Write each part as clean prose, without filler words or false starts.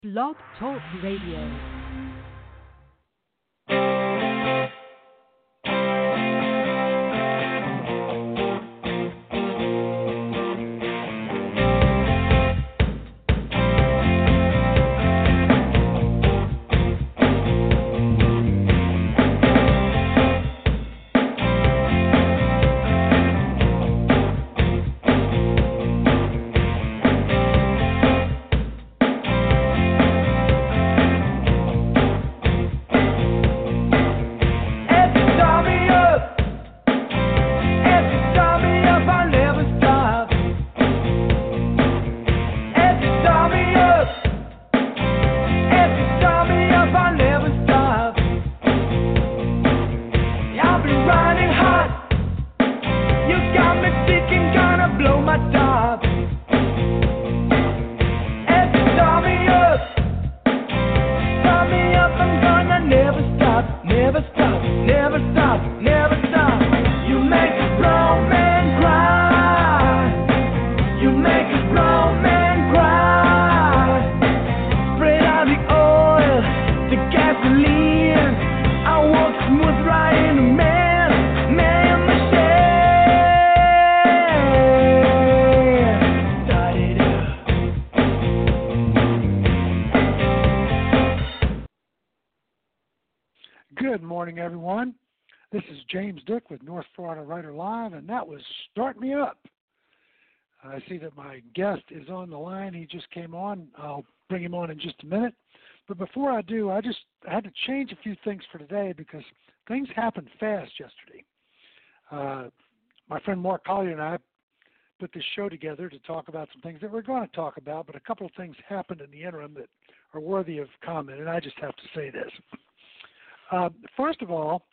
Blog Talk Radio. Good morning, everyone. This is James Dick with North Florida Writer Live, and that was Start Me Up. I see that my guest is on the line. He just came on. I'll bring him on in just a minute. But before I do, I had to change a few things for today because things happened fast yesterday. My friend Mark Collier and I put this show together to talk about some things that we're going to talk about, but a couple of things happened in the interim that are worthy of comment, and I just have to say this. First of all,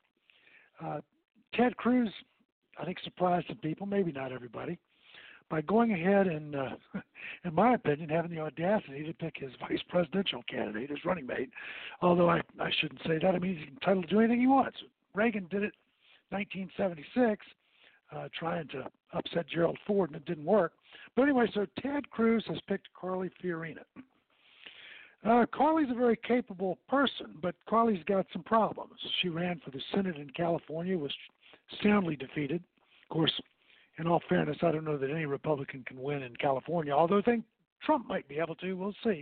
Ted Cruz, I think, surprised some people, maybe not everybody, by going ahead and, in my opinion, having the audacity to pick his vice presidential candidate, his running mate, although I shouldn't say that. I mean, he's entitled to do anything he wants. Reagan did it in 1976, trying to upset Gerald Ford, and it didn't work. But anyway, so Ted Cruz has picked Carly Fiorina. Carly's a very capable person, but Carly's got some problems. She ran for the Senate in California, was soundly defeated. Of course, in all fairness, I don't know that any Republican can win in California, although I think Trump might be able to. We'll see.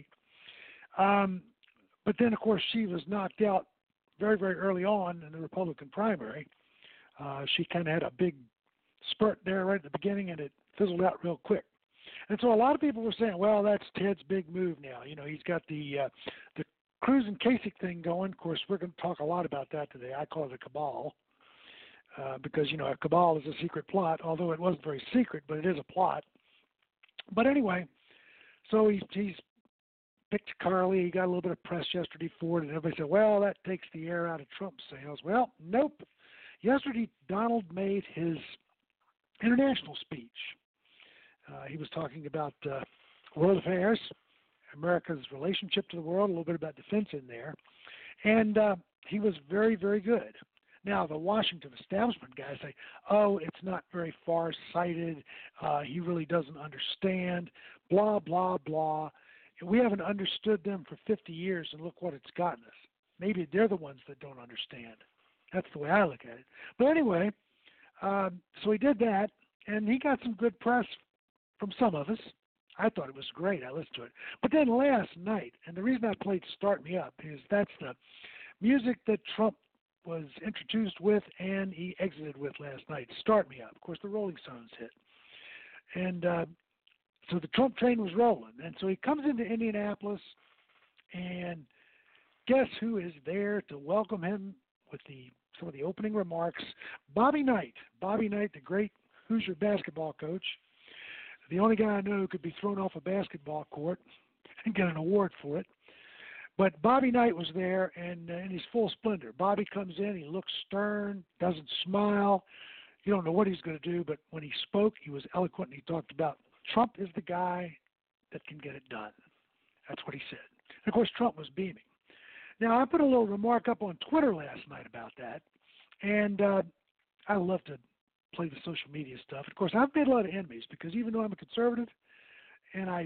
But then, of course, she was knocked out very, very early on in the Republican primary. She kind of had a big spurt there right at the beginning, and it fizzled out real quick. And so a lot of people were saying, well, that's Ted's big move now. You know, he's got the Cruz and Kasich thing going. Of course, we're going to talk a lot about that today. I call it a cabal because, you know, a cabal is a secret plot, although it wasn't very secret, but it is a plot. But anyway, so he's picked Carly. He got a little bit of press yesterday for it, and everybody said, well, that takes the air out of Trump's sails. Well, nope. Yesterday, Donald made his international speech. He was talking about world affairs, America's relationship to the world, a little bit about defense in there. And he was very, very good. Now, the Washington establishment guys say, oh, it's not very far-sighted. He really doesn't understand, blah, blah, blah. We haven't understood them for 50 years, and look what it's gotten us. Maybe they're the ones that don't understand. That's the way I look at it. But anyway, so he did that, and he got some good press from some of us. I thought it was great. I listened to it. But then last night, and the reason I played Start Me Up is that's the music that Trump was introduced with and he exited with last night. Start Me Up. Of course, the Rolling Stones hit. And so the Trump train was rolling. And so he comes into Indianapolis, and guess who is there to welcome him with some of the opening remarks? Bobby Knight. Bobby Knight, the great Hoosier basketball coach. The only guy I know who could be thrown off a basketball court and get an award for it. But Bobby Knight was there, and in his full splendor. Bobby comes in, he looks stern, doesn't smile. You don't know what he's going to do, but when he spoke, he was eloquent, and he talked about Trump is the guy that can get it done. That's what he said. And of course, Trump was beaming. Now, I put a little remark up on Twitter last night about that, and I love to play the social media stuff. Of course, I've made a lot of enemies because even though I'm a conservative and I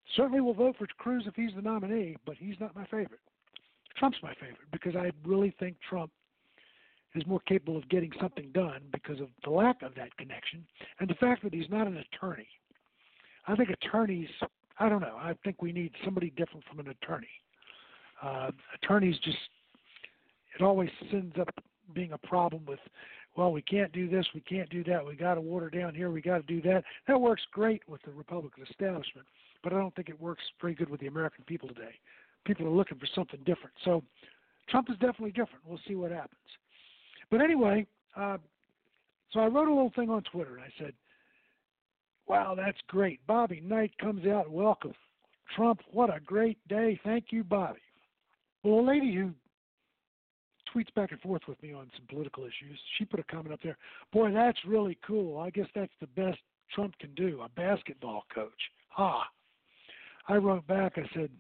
certainly will vote for Cruz if he's the nominee, but he's not my favorite. Trump's my favorite because I really think Trump is more capable of getting something done because of the lack of that connection and the fact that he's not an attorney. I think attorneys, I don't know, I think we need somebody different from an attorney. Attorneys just, it always ends up being a problem with, well, we can't do this, we can't do that, we got to water down here, we got to do that. That works great with the Republican establishment, but I don't think it works very good with the American people today. People are looking for something different. So Trump is definitely different. We'll see what happens. But anyway, so I wrote a little thing on Twitter, and I said, wow, that's great. Bobby Knight comes out, welcome. Trump, what a great day. Thank you, Bobby. Well, a lady who tweets back and forth with me on some political issues, she put a comment up there, boy, that's really cool. I guess that's the best Trump can do, a basketball coach. I wrote back, I said,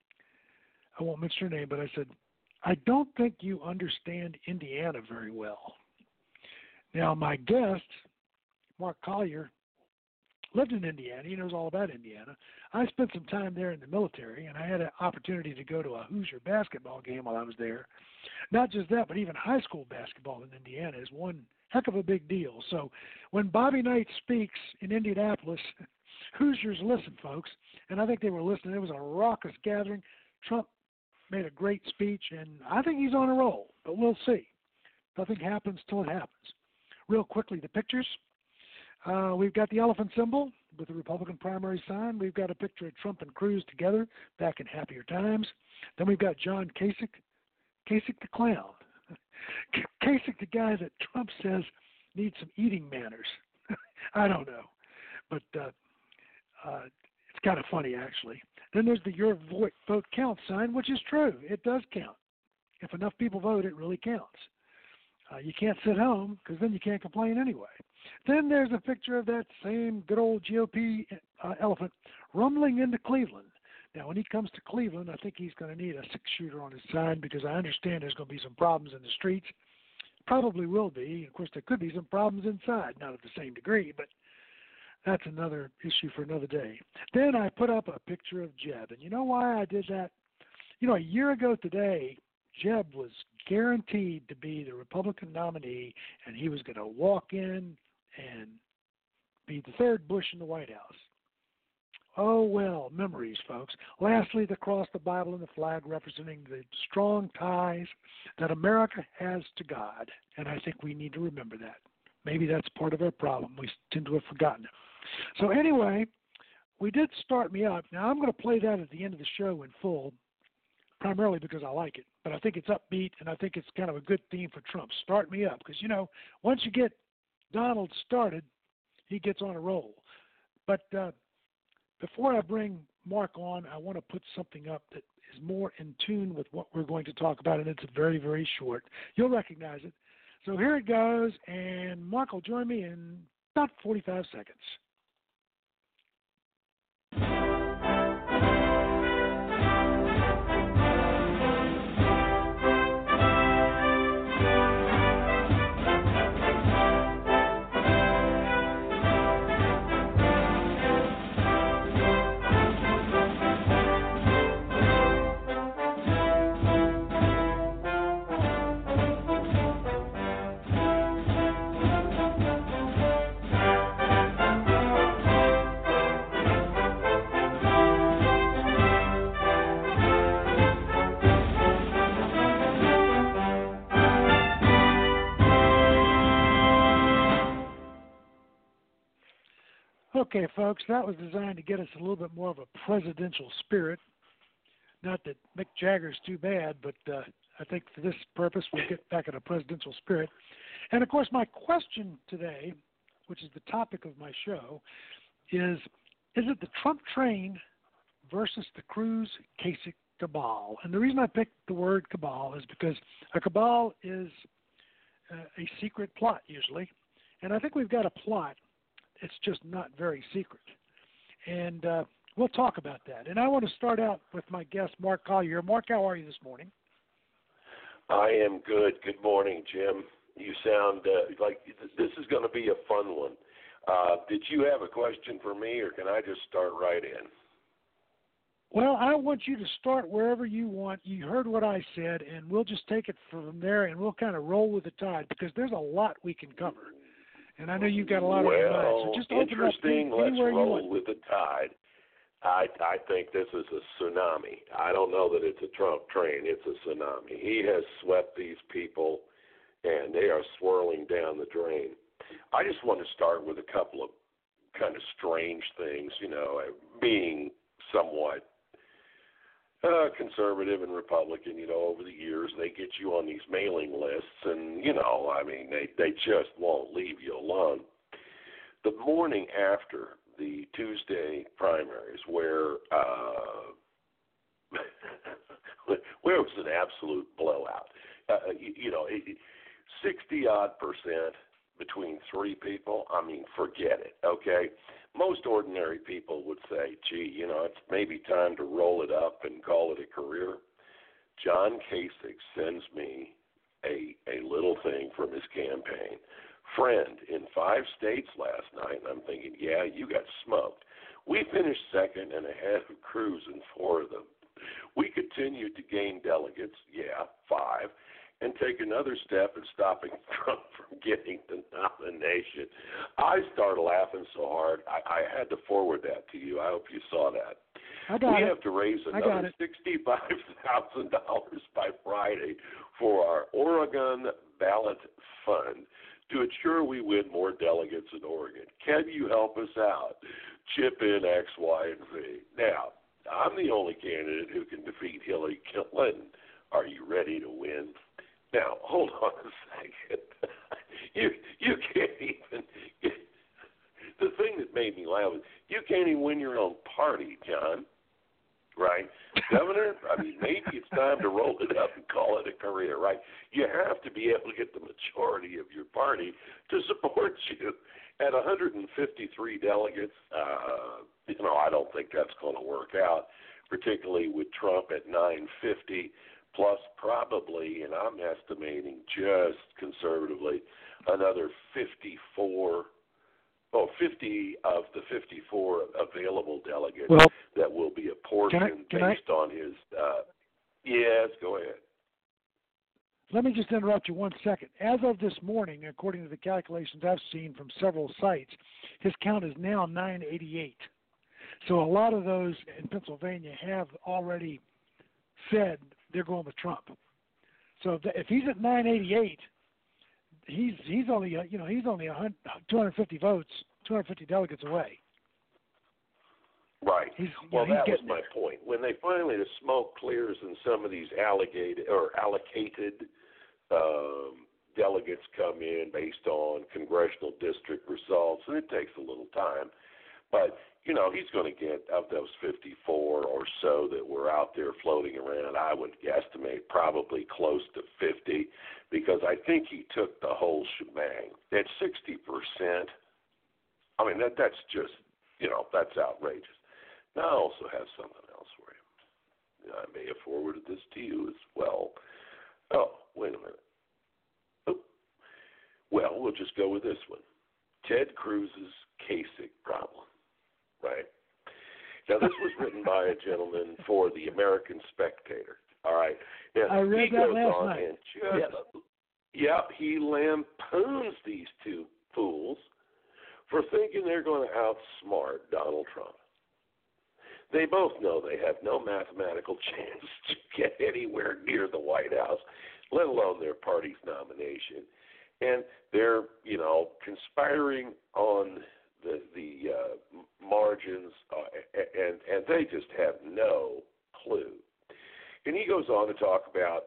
I won't mention her name, but I said, I don't think you understand Indiana very well. Now, my guest, Mark Collier, lived in Indiana. He knows all about Indiana. I spent some time there in the military, and I had an opportunity to go to a Hoosier basketball game while I was there. Not just that, but even high school basketball in Indiana is one heck of a big deal. So when Bobby Knight speaks in Indianapolis, Hoosiers listen, folks, and I think they were listening. It was a raucous gathering. Trump made a great speech, and I think he's on a roll, but we'll see. Nothing happens till it happens. Real quickly, the pictures. We've got the elephant symbol with the Republican primary sign. We've got a picture of Trump and Cruz together back in happier times. Then we've got John Kasich the clown. Kasich, the guy that Trump says needs some eating manners. I don't know, but it's kind of funny, actually. Then there's the Your Vote Counts sign, which is true. It does count. If enough people vote, it really counts. You can't sit home because then you can't complain anyway. Then there's a picture of that same good old GOP elephant rumbling into Cleveland. Now, when he comes to Cleveland, I think he's going to need a six-shooter on his sign because I understand there's going to be some problems in the streets. Probably will be. Of course, there could be some problems inside, not at the same degree, but that's another issue for another day. Then I put up a picture of Jeb. And you know why I did that? You know, a year ago today, Jeb was guaranteed to be the Republican nominee, and he was going to walk in and be the third Bush in the White House. Oh, well, memories, folks. Lastly, the cross, the Bible, and the flag representing the strong ties that America has to God. And I think we need to remember that. Maybe that's part of our problem. We tend to have forgotten it. So anyway, we did Start Me Up. Now, I'm going to play that at the end of the show in full, primarily because I like it. But I think it's upbeat, and I think it's kind of a good theme for Trump. Start me up. Because, you know, once you get Donald started, he gets on a roll. But before I bring Mark on, I want to put something up that is more in tune with what we're going to talk about, and it's very, very short. You'll recognize it. So here it goes, and Mark will join me in about 45 seconds. Okay, folks, that was designed to get us a little bit more of a presidential spirit. Not that Mick Jagger's too bad, but I think for this purpose we'll get back in a presidential spirit. And, of course, my question today, which is the topic of my show, is it the Trump train versus the Cruz-Kasich cabal? And the reason I picked the word cabal is because a cabal is a secret plot usually. And I think we've got a plot. It's just not very secret. And we'll talk about that. And I want to start out with my guest, Mark Collier. Mark, how are you this morning? I am good. Good morning, Jim. You sound like this is going to be a fun one. Did you have a question for me, or can I just start right in? Well, I want you to start wherever you want. You heard what I said, and we'll just take it from there, and we'll kind of roll with the tide because there's a lot we can cover. And I know you've got a lot on your mind. So just open up Let's anywhere you roll want. with the tide. I think this is a tsunami. I don't know that it's a Trump train. It's a tsunami. He has swept these people, and they are swirling down the drain. I just want to start with a couple of kind of strange things, being somewhat conservative and Republican, over the years. They get you on these mailing lists, and, they just won't leave you alone. The morning after the Tuesday primaries, where it was an absolute blowout, 60-odd% between three people, forget it, okay? Most ordinary people would say, gee, it's maybe time to roll it up and call it a career. John Kasich sends me a little thing from his campaign. Friend, in 5 states last night, and I'm thinking, yeah, you got smoked. We finished second and ahead of Cruz in 4 of them. We continued to gain delegates, 5, and take another step in stopping Trump from getting the nomination. I started laughing so hard, I had to forward that to you. I hope you saw that. We have to raise another $65,000 by Friday for our Oregon ballot fund to ensure we win more delegates in Oregon. Can you help us out? Chip in X, Y, and Z. Now, I'm the only candidate who can defeat Hillary Clinton. Are you ready to win? Now, hold on a second. You can't even. The thing that made me laugh is you can't even win your own party, John. Right? Governor, maybe it's time to roll it up and call it a career, right? You have to be able to get the majority of your party to support you. At 153 delegates, I don't think that's going to work out, particularly with Trump at 950, plus probably, and I'm estimating just conservatively, another 50 of the 54 available delegates that will be apportioned based on his. Yes, go ahead. Let me just interrupt you 1 second. As of this morning, according to the calculations I've seen from several sites, his count is now 988. So a lot of those in Pennsylvania have already said they're going with Trump. So if he's at 988. He's only 250 votes, 250 delegates away. Right. That was my point. When the smoke clears and some of these allocated delegates come in based on congressional district results, and it takes a little time, but he's going to get, of those 54 or so that were out there floating around, I would estimate probably close to 50, because I think he took the whole shebang. At 60%, that's just, that's outrageous. Now, I also have something else for you. I may have forwarded this to you as well. Oh, wait a minute. Oh. Well, we'll just go with this one. Ted Cruz's Kasich problem. Right. Now, this was written by a gentleman for the American Spectator. All right. Now, I read that last night. He lampoons these two fools for thinking they're going to outsmart Donald Trump. They both know they have no mathematical chance to get anywhere near the White House, let alone their party's nomination. And they're, conspiring on the margins, and they just have no clue. And he goes on to talk about,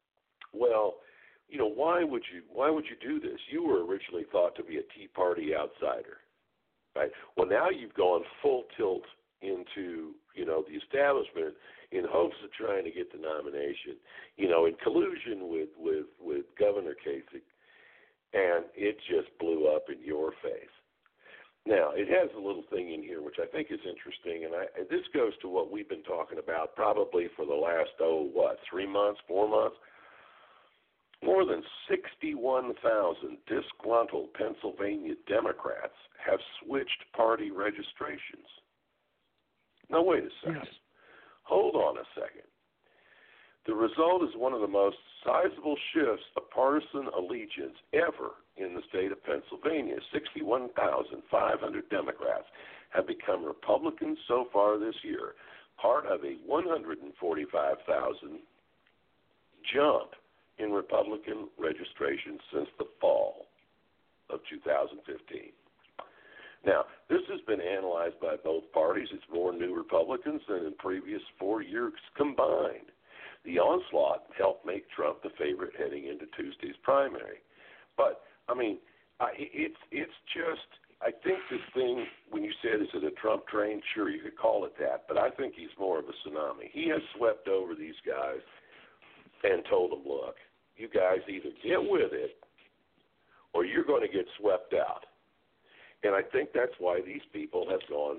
why would you do this? You were originally thought to be a Tea Party outsider, right? Well, now you've gone full tilt into, the establishment in hopes of trying to get the nomination, in collusion with Governor Kasich, and it just blew up in your face. Now, it has a little thing in here which I think is interesting, and this goes to what we've been talking about probably for the last, 3 months, 4 months. More than 61,000 disgruntled Pennsylvania Democrats have switched party registrations. Now, wait a second. Yes. Hold on a second. The result is one of the most sizable shifts of partisan allegiance ever in the state of Pennsylvania. 61,500 Democrats have become Republicans so far this year, part of a 145,000 jump in Republican registration since the fall of 2015. Now, this has been analyzed by both parties. It's more new Republicans than in previous 4 years combined. The onslaught helped make Trump the favorite heading into Tuesday's primary. But, I mean, it's just, I think this thing, when you said, is it a Trump train? Sure, you could call it that. But I think he's more of a tsunami. He has swept over these guys and told them, look, you guys either get with it or you're going to get swept out. And I think that's why these people have gone,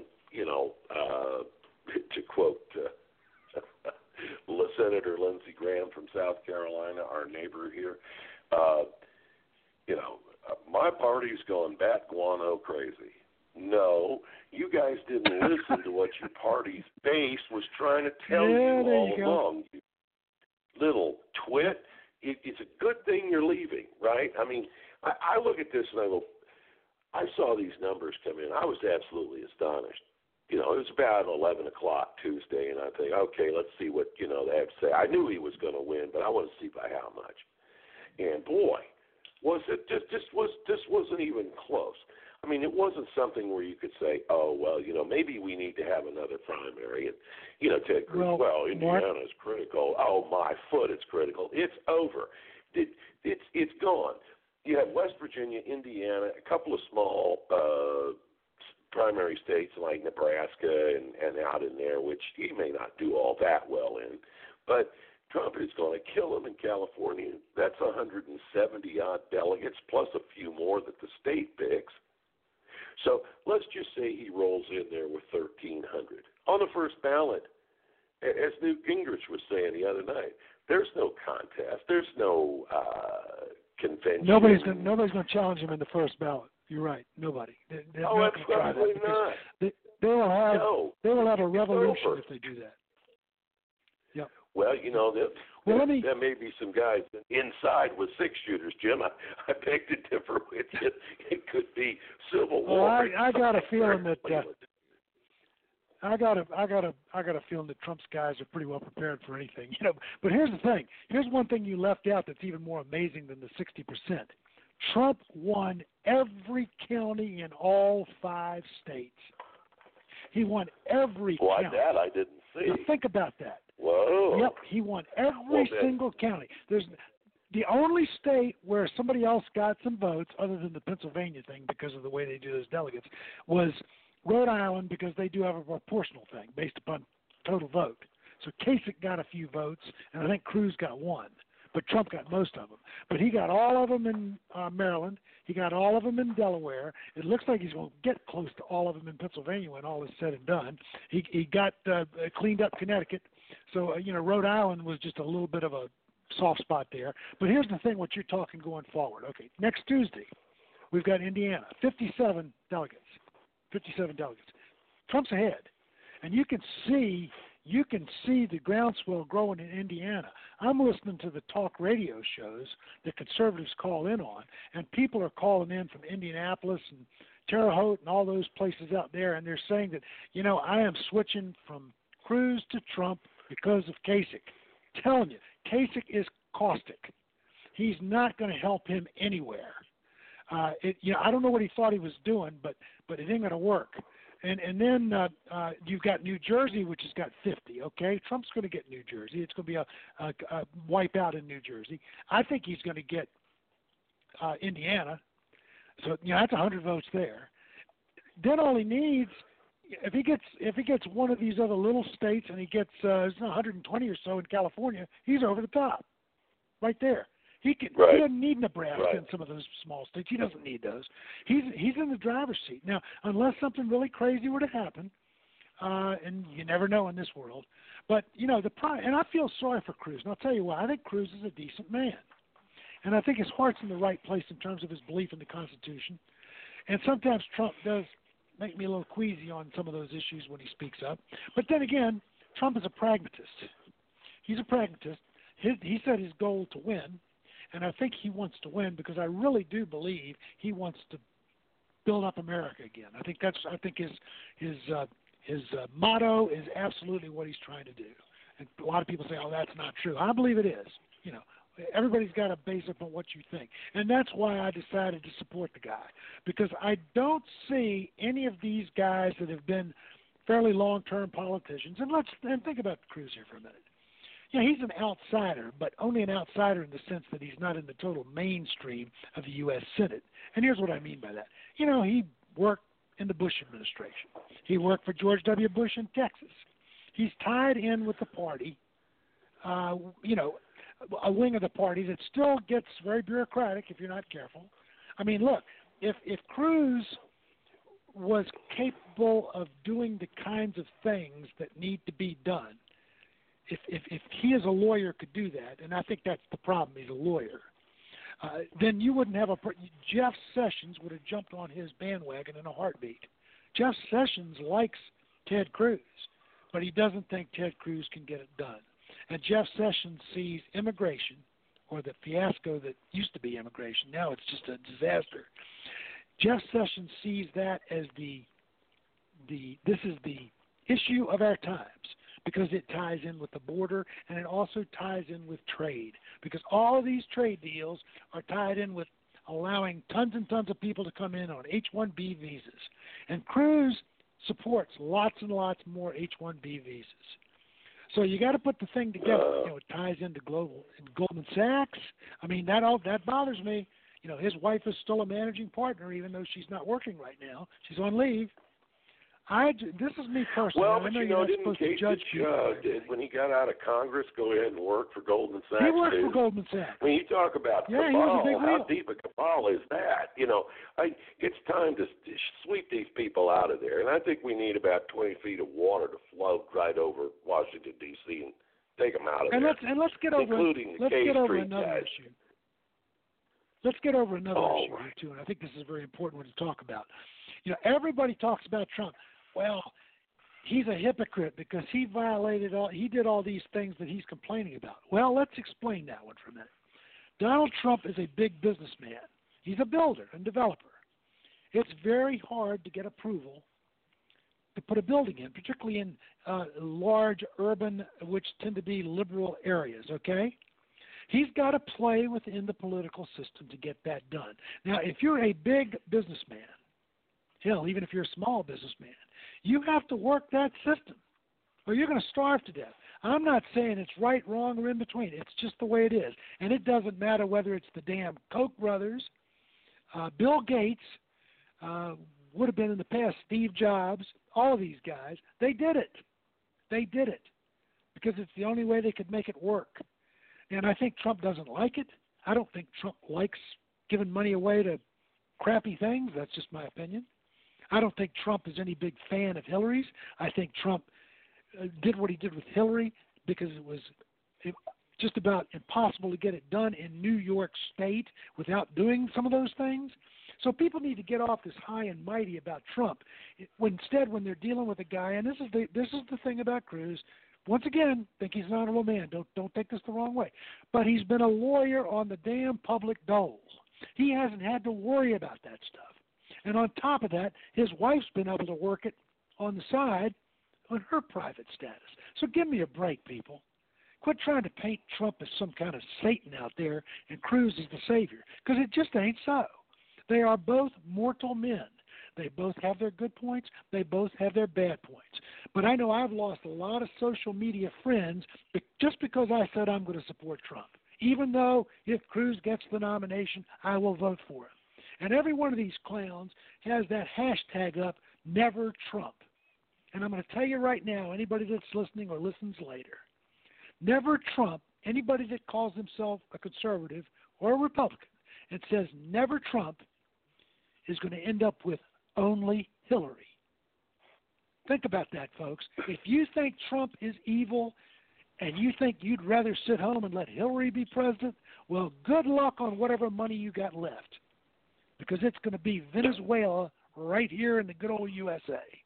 to quote Senator Lindsey Graham from South Carolina, our neighbor here, my party's gone bat guano crazy. No, you guys didn't listen to what your party's base was trying to tell you all along. You little twit. It's a good thing you're leaving, right? I mean, I look at this and I go, I saw these numbers come in. I was absolutely astonished. It was about 11 o'clock Tuesday, and I think, okay, let's see what, they have to say. I knew he was going to win, but I want to see by how much. And, boy, was it just this wasn't even close. I mean, it wasn't something where you could say, oh, well, maybe we need to have another primary. And, Ted Cruz, Indiana's critical. Oh, my foot, it's critical. It's over. It's gone. You have West Virginia, Indiana, a couple of small primary states like Nebraska and out in there, which he may not do all that well in. But Trump is going to kill him in California. That's 170-odd delegates, plus a few more that the state picks. So let's just say he rolls in there with 1,300. On the first ballot, as Newt Gingrich was saying the other night, there's no contest. There's no convention. Nobody's going to challenge him in the first ballot. You're right. Nobody. They're not going to try that not. They will have a revolution if they do that. Yep. Well, there may be some guys inside with 6-shooters, Jim. I beg to differ with you. It could be civil war. Well, I got a feeling that I got a feeling that Trump's guys are pretty well prepared for anything. But here's the thing. Here's one thing you left out that's even more amazing than the 60%. Trump won every county in all 5 states. He won every county. That I didn't see. Now think about that. Whoa. Yep, he won every single county. There's the only state where somebody else got some votes, other than the Pennsylvania thing because of the way they do those delegates, was Rhode Island, because they do have a proportional thing based upon total vote. So Kasich got a few votes, and I think Cruz got 1. But Trump got most of them. But he got all of them in Maryland. He got all of them in Delaware. It looks like he's going to get close to all of them in Pennsylvania when all is said and done. He got cleaned up Connecticut. So, Rhode Island was just a little bit of a soft spot there. But here's the thing, what you're talking going forward. Okay, next Tuesday, we've got Indiana, 57 delegates. 57 delegates. Trump's ahead. And you can see the groundswell growing in Indiana. I'm listening to the talk radio shows that conservatives call in on, and people are calling in from Indianapolis and Terre Haute and all those places out there, and they're saying that, I am switching from Cruz to Trump because of Kasich. I'm telling you, Kasich is caustic. He's not going to help him anywhere. I don't know what he thought he was doing, but it ain't going to work. And then you've got New Jersey, which has got 50, okay? Trump's going to get New Jersey. It's going to be a wipeout in New Jersey. I think he's going to get Indiana. So, that's 100 votes there. Then all he needs, if he gets one of these other little states and he gets 120 or so in California, he's over the top right there. He doesn't need Nebraska and some of those small states. He doesn't need those. He's in the driver's seat. Now, unless something really crazy were to happen, and you never know in this world, but, and I feel sorry for Cruz, and I'll tell you why. I think Cruz is a decent man, and I think his heart's in the right place in terms of his belief in the Constitution, and sometimes Trump does make me a little queasy on some of those issues when he speaks up. But then again, Trump is a pragmatist. He's a pragmatist. He set his goal to win, and I think he wants to win because I really do believe he wants to build up America again. I think his motto is absolutely what he's trying to do. And a lot of people say, "Oh, that's not true." I believe it is. You know, everybody's got to base it on what you think, and that's why I decided to support the guy, because I don't see any of these guys that have been fairly long-term politicians. And think about Cruz here for a minute. Yeah, he's an outsider, but only an outsider in the sense that he's not in the total mainstream of the U.S. Senate. And here's what I mean by that. You know, he worked in the Bush administration. He worked for George W. Bush in Texas. He's tied in with the party, you know, a wing of the party that still gets very bureaucratic if you're not careful. I mean, look, if Cruz was capable of doing the kinds of things that need to be done, if he as a lawyer could do that, and I think that's the problem, he's a lawyer, then you wouldn't have Jeff Sessions would have jumped on his bandwagon in a heartbeat. Jeff Sessions likes Ted Cruz, but he doesn't think Ted Cruz can get it done. And Jeff Sessions sees immigration, or the fiasco that used to be immigration, now it's just a disaster. Jeff Sessions sees that as this is the issue of our times, because it ties in with the border, and it also ties in with trade, because all of these trade deals are tied in with allowing tons and tons of people to come in on H-1B visas. And Cruz supports lots and lots more H-1B visas. So you got to put the thing together. You know, it ties into Goldman Sachs. I mean, that bothers me. You know, his wife is still a managing partner, even though she's not working right now. She's on leave. This is me personally. Well, I but know you you're know, not didn't supposed to judge Kasich, people. when he got out of Congress, go ahead and work for Goldman Sachs? He worked too? for Goldman Sachs. When you talk about Yeah, he was a big cabal, how deal. deep a cabal is that? You know, it's time to sweep these people out of there. And I think we need about 20 feet of water to float right over Washington, D.C. and take them out of there. Let's get over including the let's K get over Street another guys. issue. Let's get over another issue right. here too, and I think this is a very important one to talk about. You know, everybody talks about Trump. Well, he's a hypocrite because he did all these things that he's complaining about. Well, let's explain that one for a minute. Donald Trump is a big businessman. He's a builder and developer. It's very hard to get approval to put a building in, particularly in large urban, which tend to be liberal areas, okay? He's got to play within the political system to get that done. Now, if you're a big businessman, hell, even if you're a small businessman, you have to work that system or you're going to starve to death. I'm not saying it's right, wrong, or in between. It's just the way it is. And it doesn't matter whether it's the damn Koch brothers, Bill Gates, would have been in the past Steve Jobs, all of these guys. They did it. They did it because it's the only way they could make it work. And I think Trump doesn't like it. I don't think Trump likes giving money away to crappy things. That's just my opinion. I don't think Trump is any big fan of Hillary's. I think Trump did what he did with Hillary because it was just about impossible to get it done in New York State without doing some of those things. So people need to get off this high and mighty about Trump. Instead, when they're dealing with a guy, and this is the thing about Cruz. Once again, think he's an honorable man. Don't take this the wrong way. But he's been a lawyer on the damn public dole. He hasn't had to worry about that stuff. And on top of that, his wife's been able to work it on the side on her private status. So give me a break, people. Quit trying to paint Trump as some kind of Satan out there and Cruz as the savior, because it just ain't so. They are both mortal men. They both have their good points. They both have their bad points. But I know I've lost a lot of social media friends just because I said I'm going to support Trump. Even though if Cruz gets the nomination, I will vote for him. And every one of these clowns has that hashtag up, Never Trump. And I'm going to tell you right now, anybody that's listening or listens later, Never Trump, anybody that calls himself a conservative or a Republican and says Never Trump is going to end up with only Hillary. Think about that, folks. If you think Trump is evil and you think you'd rather sit home and let Hillary be president, well, good luck on whatever money you got left, because it's going to be Venezuela right here in the good old USA.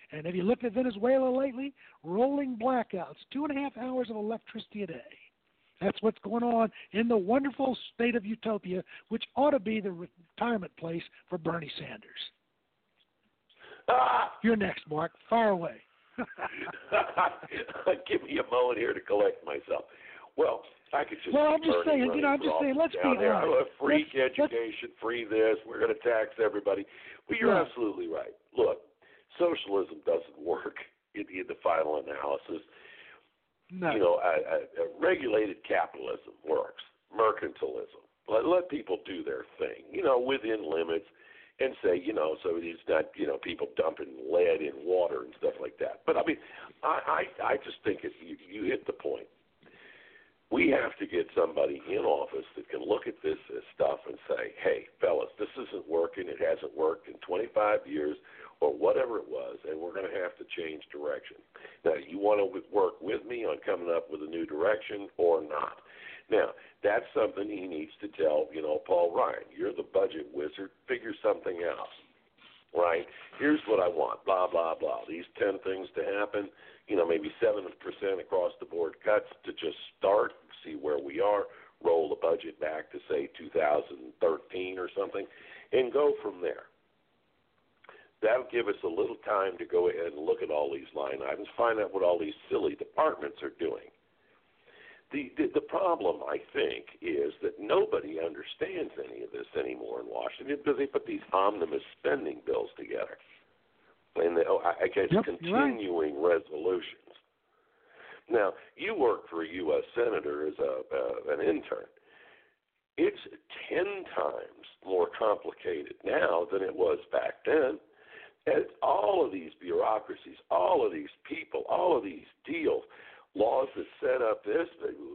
And have you looked at Venezuela lately? Rolling blackouts, 2.5 hours of electricity a day. That's what's going on in the wonderful state of utopia, which ought to be the retirement place for Bernie Sanders. You're next, Mark. Fire away. Give me a moment here to collect myself. Well, I could just. Well, I'm just saying. Let's be honest. Free education, free this. We're going to tax everybody. But you're absolutely right. Look, socialism doesn't work in the final analysis. No. You know, regulated capitalism works. Mercantilism. Let people do their thing. You know, within limits. And say, you know, so it's not, you know, people dumping lead in water and stuff like that. But, I mean, I just think you hit the point. We have to get somebody in office that can look at this stuff and say, hey, fellas, this isn't working. It hasn't worked in 25 years or whatever it was, and we're going to have to change direction. Now, you want to work with me on coming up with a new direction or not? Now, that's something he needs to tell, you know, Paul Ryan. You're the budget wizard. Figure something out, right? Here's what I want, blah, blah, blah. These 10 things to happen, you know, maybe 7% across the board cuts to just start, see where we are, roll the budget back to, say, 2013 or something, and go from there. That'll give us a little time to go ahead and look at all these line items, find out what all these silly departments are doing. The problem, I think, is that nobody understands any of this anymore in Washington because they put these omnibus spending bills together. And I guess continuing resolutions. Now, you work for a U.S. Senator as an intern. It's 10 times more complicated now than it was back then. And all of these bureaucracies, all of these people, all of these deals, laws that set up this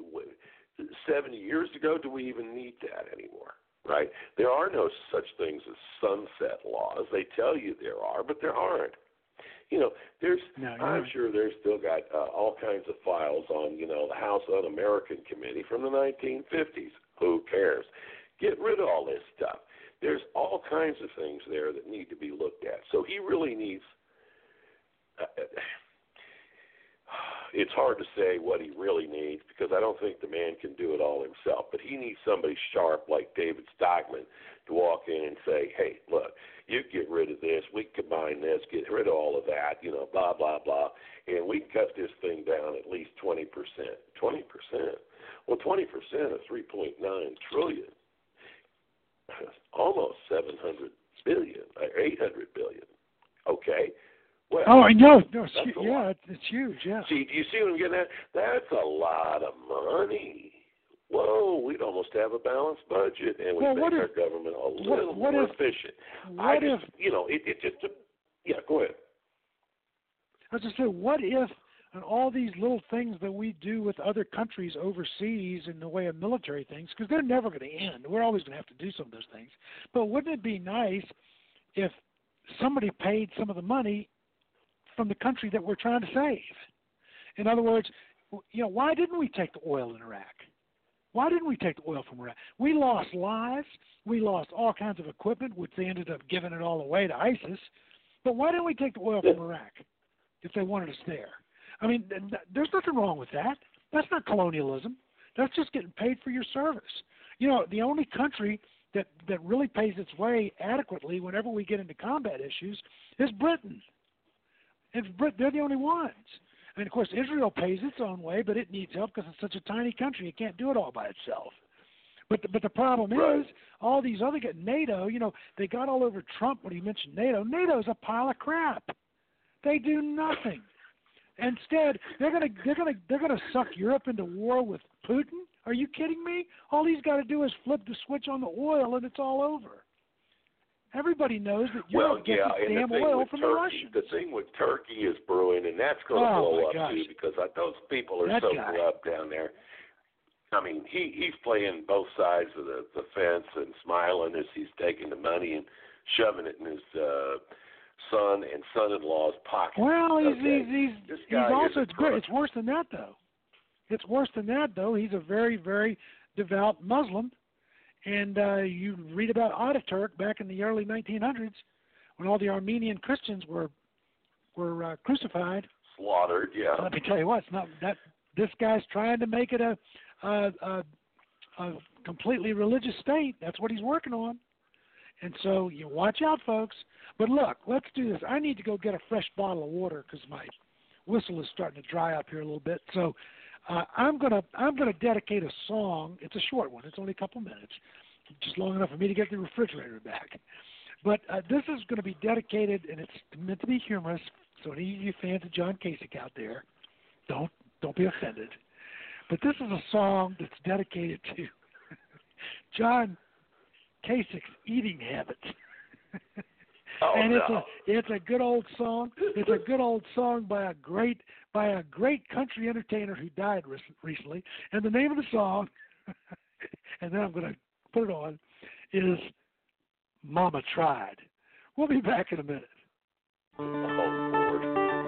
70 years ago, do we even need that anymore, right? There are no such things as sunset laws. They tell you there are, but there aren't. You know, I'm sure there's still got all kinds of files on, you know, the House Un-American Committee from the 1950s. Who cares? Get rid of all this stuff. There's all kinds of things there that need to be looked at. So he really needs it's hard to say what he really needs because I don't think the man can do it all himself. But he needs somebody sharp like David Stockman to walk in and say, hey, look, you get rid of this. We can combine this, get rid of all of that, you know, blah, blah, blah. And we can cut this thing down at least 20%. 20%? Well, 20% of $3.9 trillion, almost $700 billion, $800 billion. Okay? Well, I know. No, it's huge, yeah. See, do you see what I'm getting at? That's a lot of money. Whoa, we'd almost have a balanced budget, and we'd make our government a little more efficient. Go ahead. I was just saying, what if and all these little things that we do with other countries overseas in the way of military things, because they're never going to end. We're always going to have to do some of those things. But wouldn't it be nice if somebody paid some of the money from the country that we're trying to save? In other words, you know, why didn't we take the oil in Iraq? Why didn't we take the oil from Iraq? We lost lives. We lost all kinds of equipment, which they ended up giving it all away to ISIS. But why didn't we take the oil from Iraq if they wanted us there? I mean, there's nothing wrong with that. That's not colonialism. That's just getting paid for your service. You know, the only country that really pays its way adequately whenever we get into combat issues is Britain. They're the only ones. And, of course, Israel pays its own way, but it needs help because it's such a tiny country. It can't do it all by itself. But the problem is all these other NATO, you know, they got all over Trump when he mentioned NATO. NATO's a pile of crap. They do nothing. Instead, they're gonna suck Europe into war with Putin. Are you kidding me? All he's got to do is flip the switch on the oil, and it's all over. Everybody knows that Europe gets its damn oil from the Russians. The thing with Turkey is brewing, and that's going to blow up too, because those people are so corrupt down there. I mean, he's playing both sides of the fence and smiling as he's taking the money and shoving it in his son and son-in-law's pocket. Well, he's also it's worse than that though. It's worse than that though. He's a very, very devout Muslim. And you read about Ataturk back in the early 1900s when all the Armenian Christians were were crucified. Slaughtered, yeah. Let me tell you what, it's not that this guy's trying to make it a completely religious state. That's what he's working on. And so you watch out, folks. But look, let's do this. I need to go get a fresh bottle of water because my whistle is starting to dry up here a little bit. So I'm gonna dedicate a song. It's a short one. It's only a couple minutes, just long enough for me to get the refrigerator back. But this is going to be dedicated, and it's meant to be humorous. So any of you fans of John Kasich out there, don't be offended. But this is a song that's dedicated to John Kasich's eating habits. Oh, and no. it's a good old song. It's a good old song by a great country entertainer who died recently. And the name of the song, and then I'm going to put it on, is Mama Tried. We'll be back in a minute. Oh, Lord.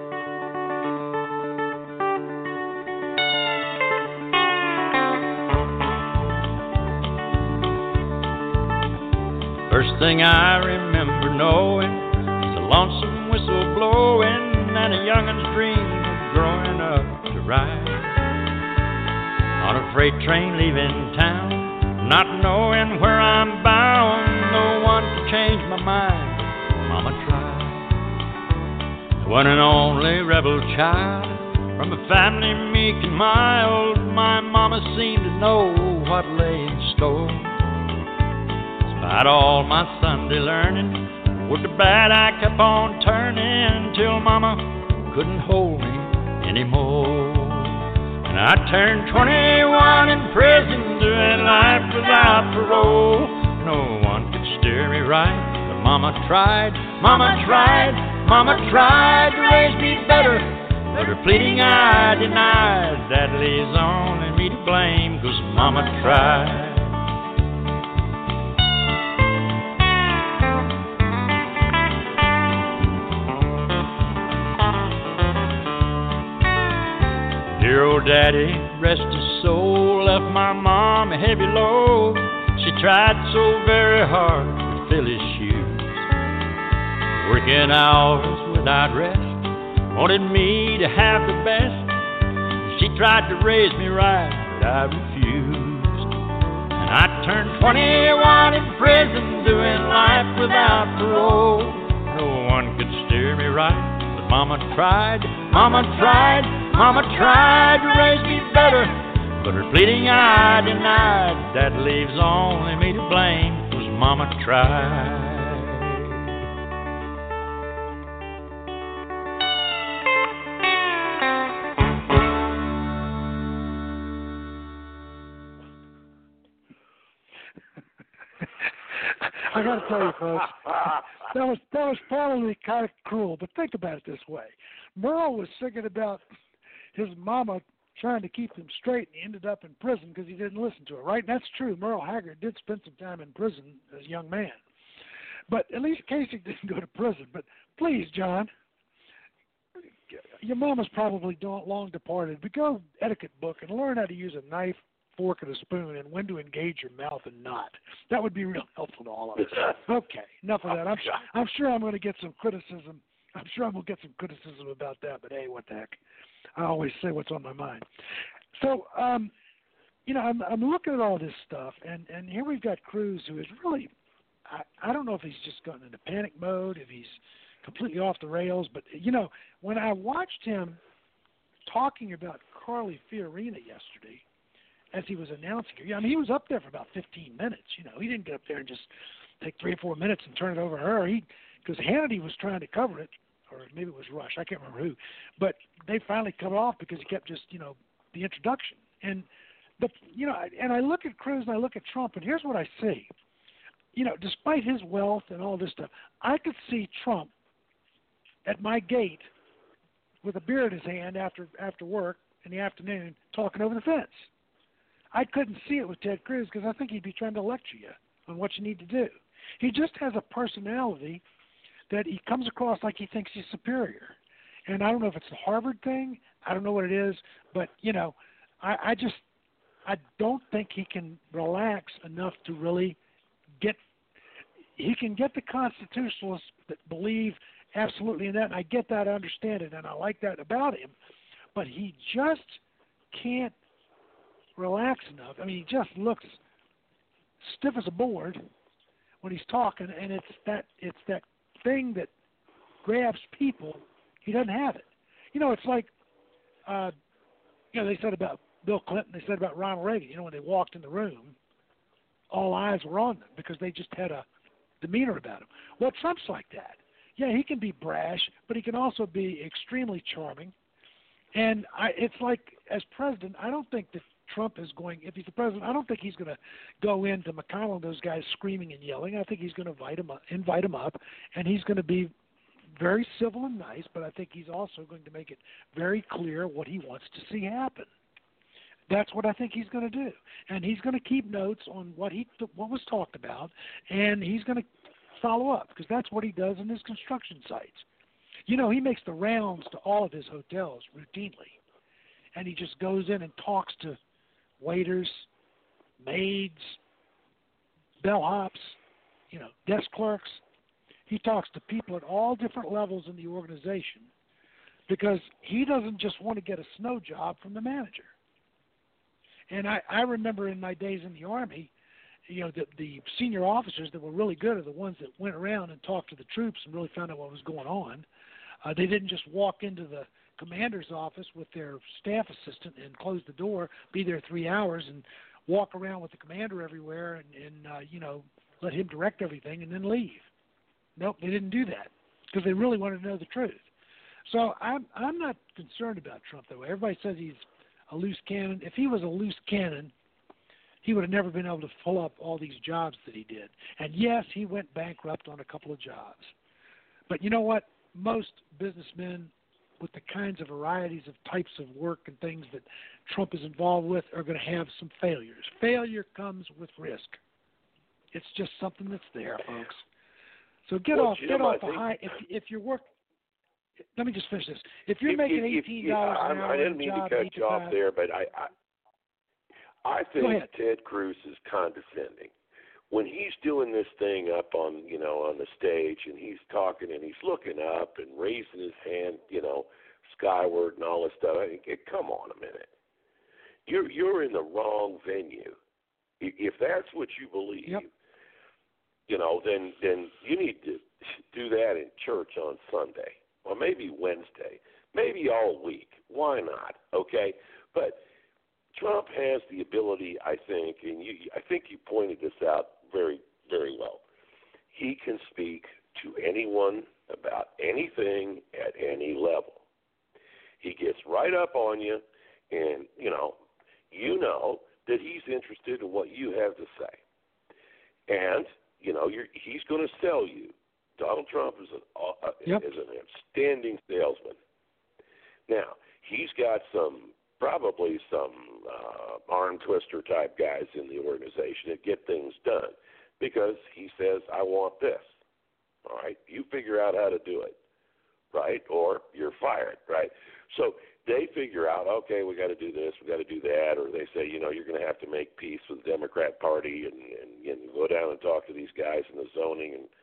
First thing I remember knowing is a lonesome whistle blowing and a youngin's dream of growing up to ride on a freight train leaving town, not knowing where I'm bound. No one to change my mind. Mama tried. The one and only rebel child from a family meek and mild. My mama seemed to know what lay in store. Despite all my Sunday learning, good to bad I kept on turning till Mama couldn't hold me anymore. And I turned 21 in prison, doing life without parole. No one could steer me right, but Mama tried, Mama tried, Mama tried to raise me better, but her pleading I denied. That leaves only me to blame, 'cause Mama tried. Dear old Daddy, rest his soul, left my mom a heavy load. She tried so very hard to fill his shoes, working hours without rest, wanted me to have the best. She tried to raise me right, but I refused. And I turned 21 in prison, doing life without parole. No one could steer me right, but Mama tried, Mama tried, Mama tried to raise me better, but her pleading I denied. That leaves only me to blame, 'cause Mama tried. I got to tell you, folks, that was probably kind of cruel. But think about it this way: Merle was singing about his mama trying to keep him straight, and he ended up in prison because he didn't listen to her, right? And that's true. Merle Haggard did spend some time in prison as a young man. But at least Kasich didn't go to prison. But please, John, your mama's probably long departed, but go etiquette book and learn how to use a knife, fork, and a spoon, and when to engage your mouth and not. That would be real helpful to all of us. Okay, enough of that. I'm sure I'm going to get some criticism. I'm sure I'm going to get some criticism about that, but hey, what the heck. I always say what's on my mind. So, I'm looking at all this stuff, and here we've got Cruz, who is really, I don't know if he's just gotten into panic mode, if he's completely off the rails, but, when I watched him talking about Carly Fiorina yesterday, as he was announcing her, he was up there for about 15 minutes, he didn't get up there and just take 3 or 4 minutes and turn it over to her, because Hannity was trying to cover it, or maybe it was Rush, I can't remember who, but they finally cut it off because he kept just, the introduction. And, and I look at Cruz and I look at Trump, and here's what I see. Despite his wealth and all this stuff, I could see Trump at my gate with a beer in his hand after work in the afternoon talking over the fence. I couldn't see it with Ted Cruz because I think he'd be trying to lecture you on what you need to do. He just has a personality that he comes across like he thinks he's superior. And I don't know if it's the Harvard thing. I don't know what it is. But, I don't think he can relax enough to really he can get the constitutionalists that believe absolutely in that, and I get that, I understand it, and I like that about him. But he just can't relax enough. I mean, he just looks stiff as a board when he's talking, and it's that thing that grabs people. He doesn't have it. You know, it's like, they said about Bill Clinton, they said about Ronald Reagan. You know, when they walked in the room, all eyes were on them because they just had a demeanor about him. Well, Trump's like that. Yeah, he can be brash, but he can also be extremely charming. And it's like, as president, I don't think that Trump is going, if he's the president, I don't think he's going to go into McConnell and those guys screaming and yelling. I think he's going to invite him up, and he's going to be very civil and nice, but I think he's also going to make it very clear what he wants to see happen. That's what I think he's going to do. And he's going to keep notes on what was talked about, and he's going to follow up, because that's what he does in his construction sites. You know, he makes the rounds to all of his hotels routinely, and he just goes in and talks to waiters, maids, bellhops, desk clerks. He talks to people at all different levels in the organization, because he doesn't just want to get a snow job from the manager. And I remember in my days in the Army, the senior officers that were really good are the ones that went around and talked to the troops and really found out what was going on. They didn't just walk into the commander's office with their staff assistant and close the door, be there 3 hours, and walk around with the commander everywhere and let him direct everything and then leave. Nope, they didn't do that because they really wanted to know the truth. So I'm not concerned about Trump that way. Everybody says he's a loose cannon. If he was a loose cannon, he would have never been able to pull up all these jobs that he did. And yes, he went bankrupt on a couple of jobs. But you know what? Most businessmen with the kinds of varieties of types of work and things that Trump is involved with are going to have some failures. Failure comes with risk. It's just something that's there, folks. So get off the high. If you're working, let me just finish this. If you're making $18 an hour, I didn't mean to cut you off there, but I think Ted Cruz is condescending. When he's doing this thing up on the stage, and he's talking and he's looking up and raising his hand, skyward and all this stuff. Come on a minute. You're in the wrong venue. If that's what you believe, yep. Then you need to do that in church on Sunday, or maybe Wednesday, maybe all week. Why not? Okay, but Trump has the ability, I think, and I think you pointed this out very, very well. He can speak to anyone about anything at any level. He gets right up on you, and you know that he's interested in what you have to say, and he's going to sell you. Donald Trump is an outstanding salesman. Now he's got probably some arm twister type guys in the organization that get things done because he says, I want this. All right, you figure out how to do it, right? Or you're fired, right? So they figure out, okay, we got to do this, we got to do that, or they say, you're going to have to make peace with the Democrat Party and go down and talk to these guys in the zoning and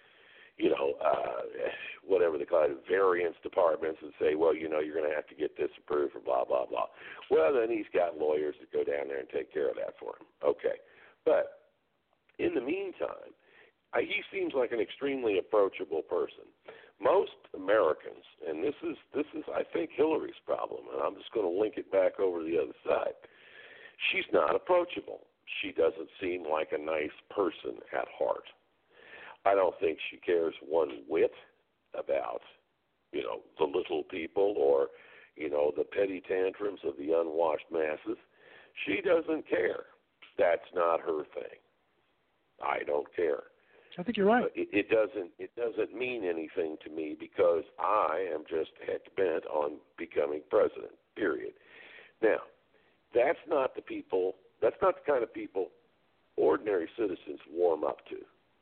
whatever they call it, variance departments, and say, well, you're going to have to get this approved or blah, blah, blah. Well, then he's got lawyers that go down there and take care of that for him. Okay. But in the meantime, he seems like an extremely approachable person. Most Americans, and this is I think Hillary's problem, and I'm just going to link it back over to the other side. She's not approachable. She doesn't seem like a nice person at heart. I don't think she cares one whit about, the little people or, the petty tantrums of the unwashed masses. She doesn't care. That's not her thing. I don't care. I think you're right. It doesn't mean anything to me because I am just heck bent on becoming president, period. Now, that's not the kind of people ordinary citizens warm up to.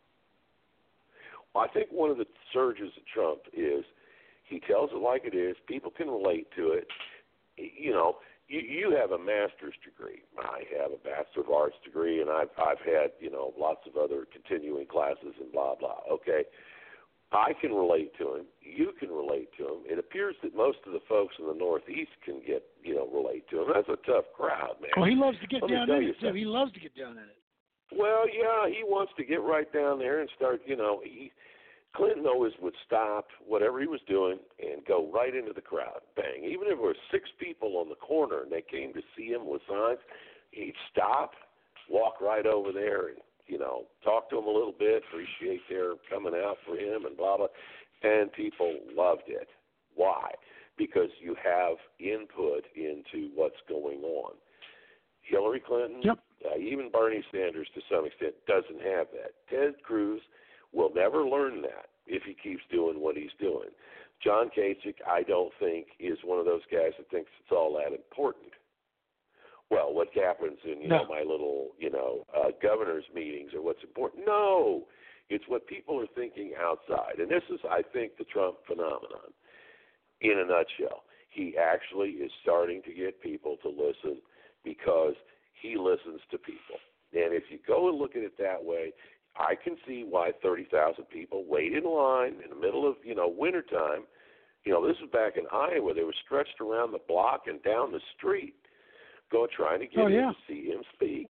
I think one of the surges of Trump is he tells it like it is. People can relate to it. You have a master's degree. I have a Bachelor of Arts degree, and I've had, lots of other continuing classes and blah, blah. Okay. I can relate to him. You can relate to him. It appears that most of the folks in the Northeast can relate to him. That's a tough crowd, man. Well, he loves to get Let me down tell in you it, too. something. He loves to get down in it. Well, yeah, he wants to get right down there and start, Clinton always would stop whatever he was doing and go right into the crowd. Bang. Even if there were 6 people on the corner and they came to see him with signs, he'd stop, walk right over there and, talk to them a little bit, appreciate their coming out for him and blah, blah. And people loved it. Why? Because you have input into what's going on. Hillary Clinton, Yep. Even Bernie Sanders to some extent doesn't have that. Ted Cruz will never learn that if he keeps doing what he's doing. John Kasich, I don't think, is one of those guys that thinks it's all that important. Well, what happens in, my little, governor's meetings or what's important? No. It's what people are thinking outside. And this is, I think, the Trump phenomenon in a nutshell. He actually is starting to get people to listen because he listens to people. And if you go and look at it that way, I can see why 30,000 people wait in line in the middle of, wintertime. This was back in Iowa. They were stretched around the block and down the street trying to get in to see him speak.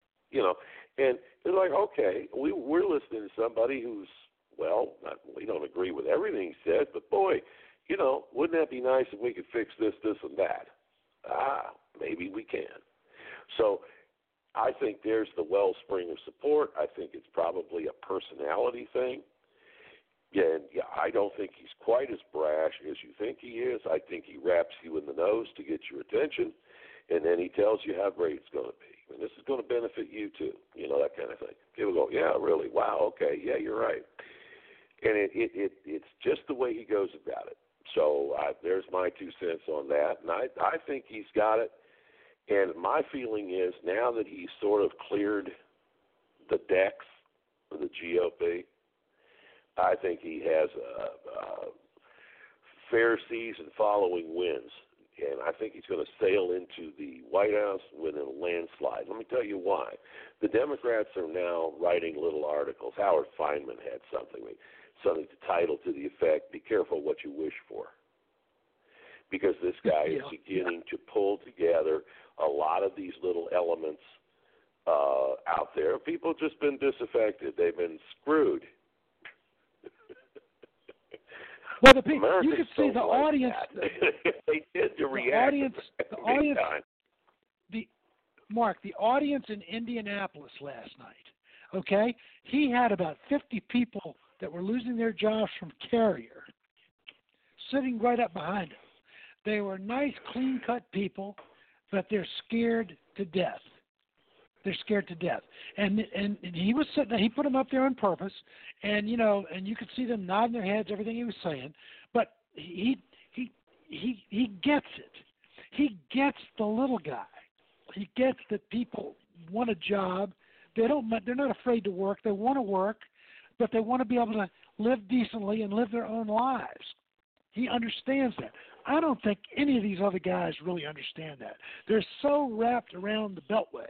And they're like, okay, we're listening to somebody who's, we don't agree with everything he says, but boy, wouldn't that be nice if we could fix this, this, and that? Maybe we can. So I think there's the wellspring of support. I think it's probably a personality thing. And I don't think he's quite as brash as you think he is. I think he raps you in the nose to get your attention, and then he tells you how great it's going to be. And this is going to benefit you too, that kind of thing. People go, yeah, really? Wow, okay, yeah, you're right. And it's just the way he goes about it. So there's my 2 cents on that. And I think he's got it. And my feeling is now that he's sort of cleared the decks of the GOP, I think he has a fair season following wins. And I think he's going to sail into the White House with a landslide. Let me tell you why. The Democrats are now writing little articles. Howard Feynman had something titled to the effect, "Be careful what you wish for." Because this guy is beginning to pull together a lot of these little elements out there. People have just been disaffected. They've been screwed. Well, you could see the audience. They tend to react. The audience in Indianapolis last night, okay? He had about 50 people that were losing their jobs from Carrier sitting right up behind him. They were nice, clean-cut people, but they're scared to death. They're scared to death. And he was sitting there. He put them up there on purpose, and and you could see them nodding their heads, everything he was saying. But he gets it. He gets the little guy. He gets that people want a job. They're not afraid to work. They want to work, but they want to be able to live decently and live their own lives. He understands that. I don't think any of these other guys really understand that. They're so wrapped around the Beltway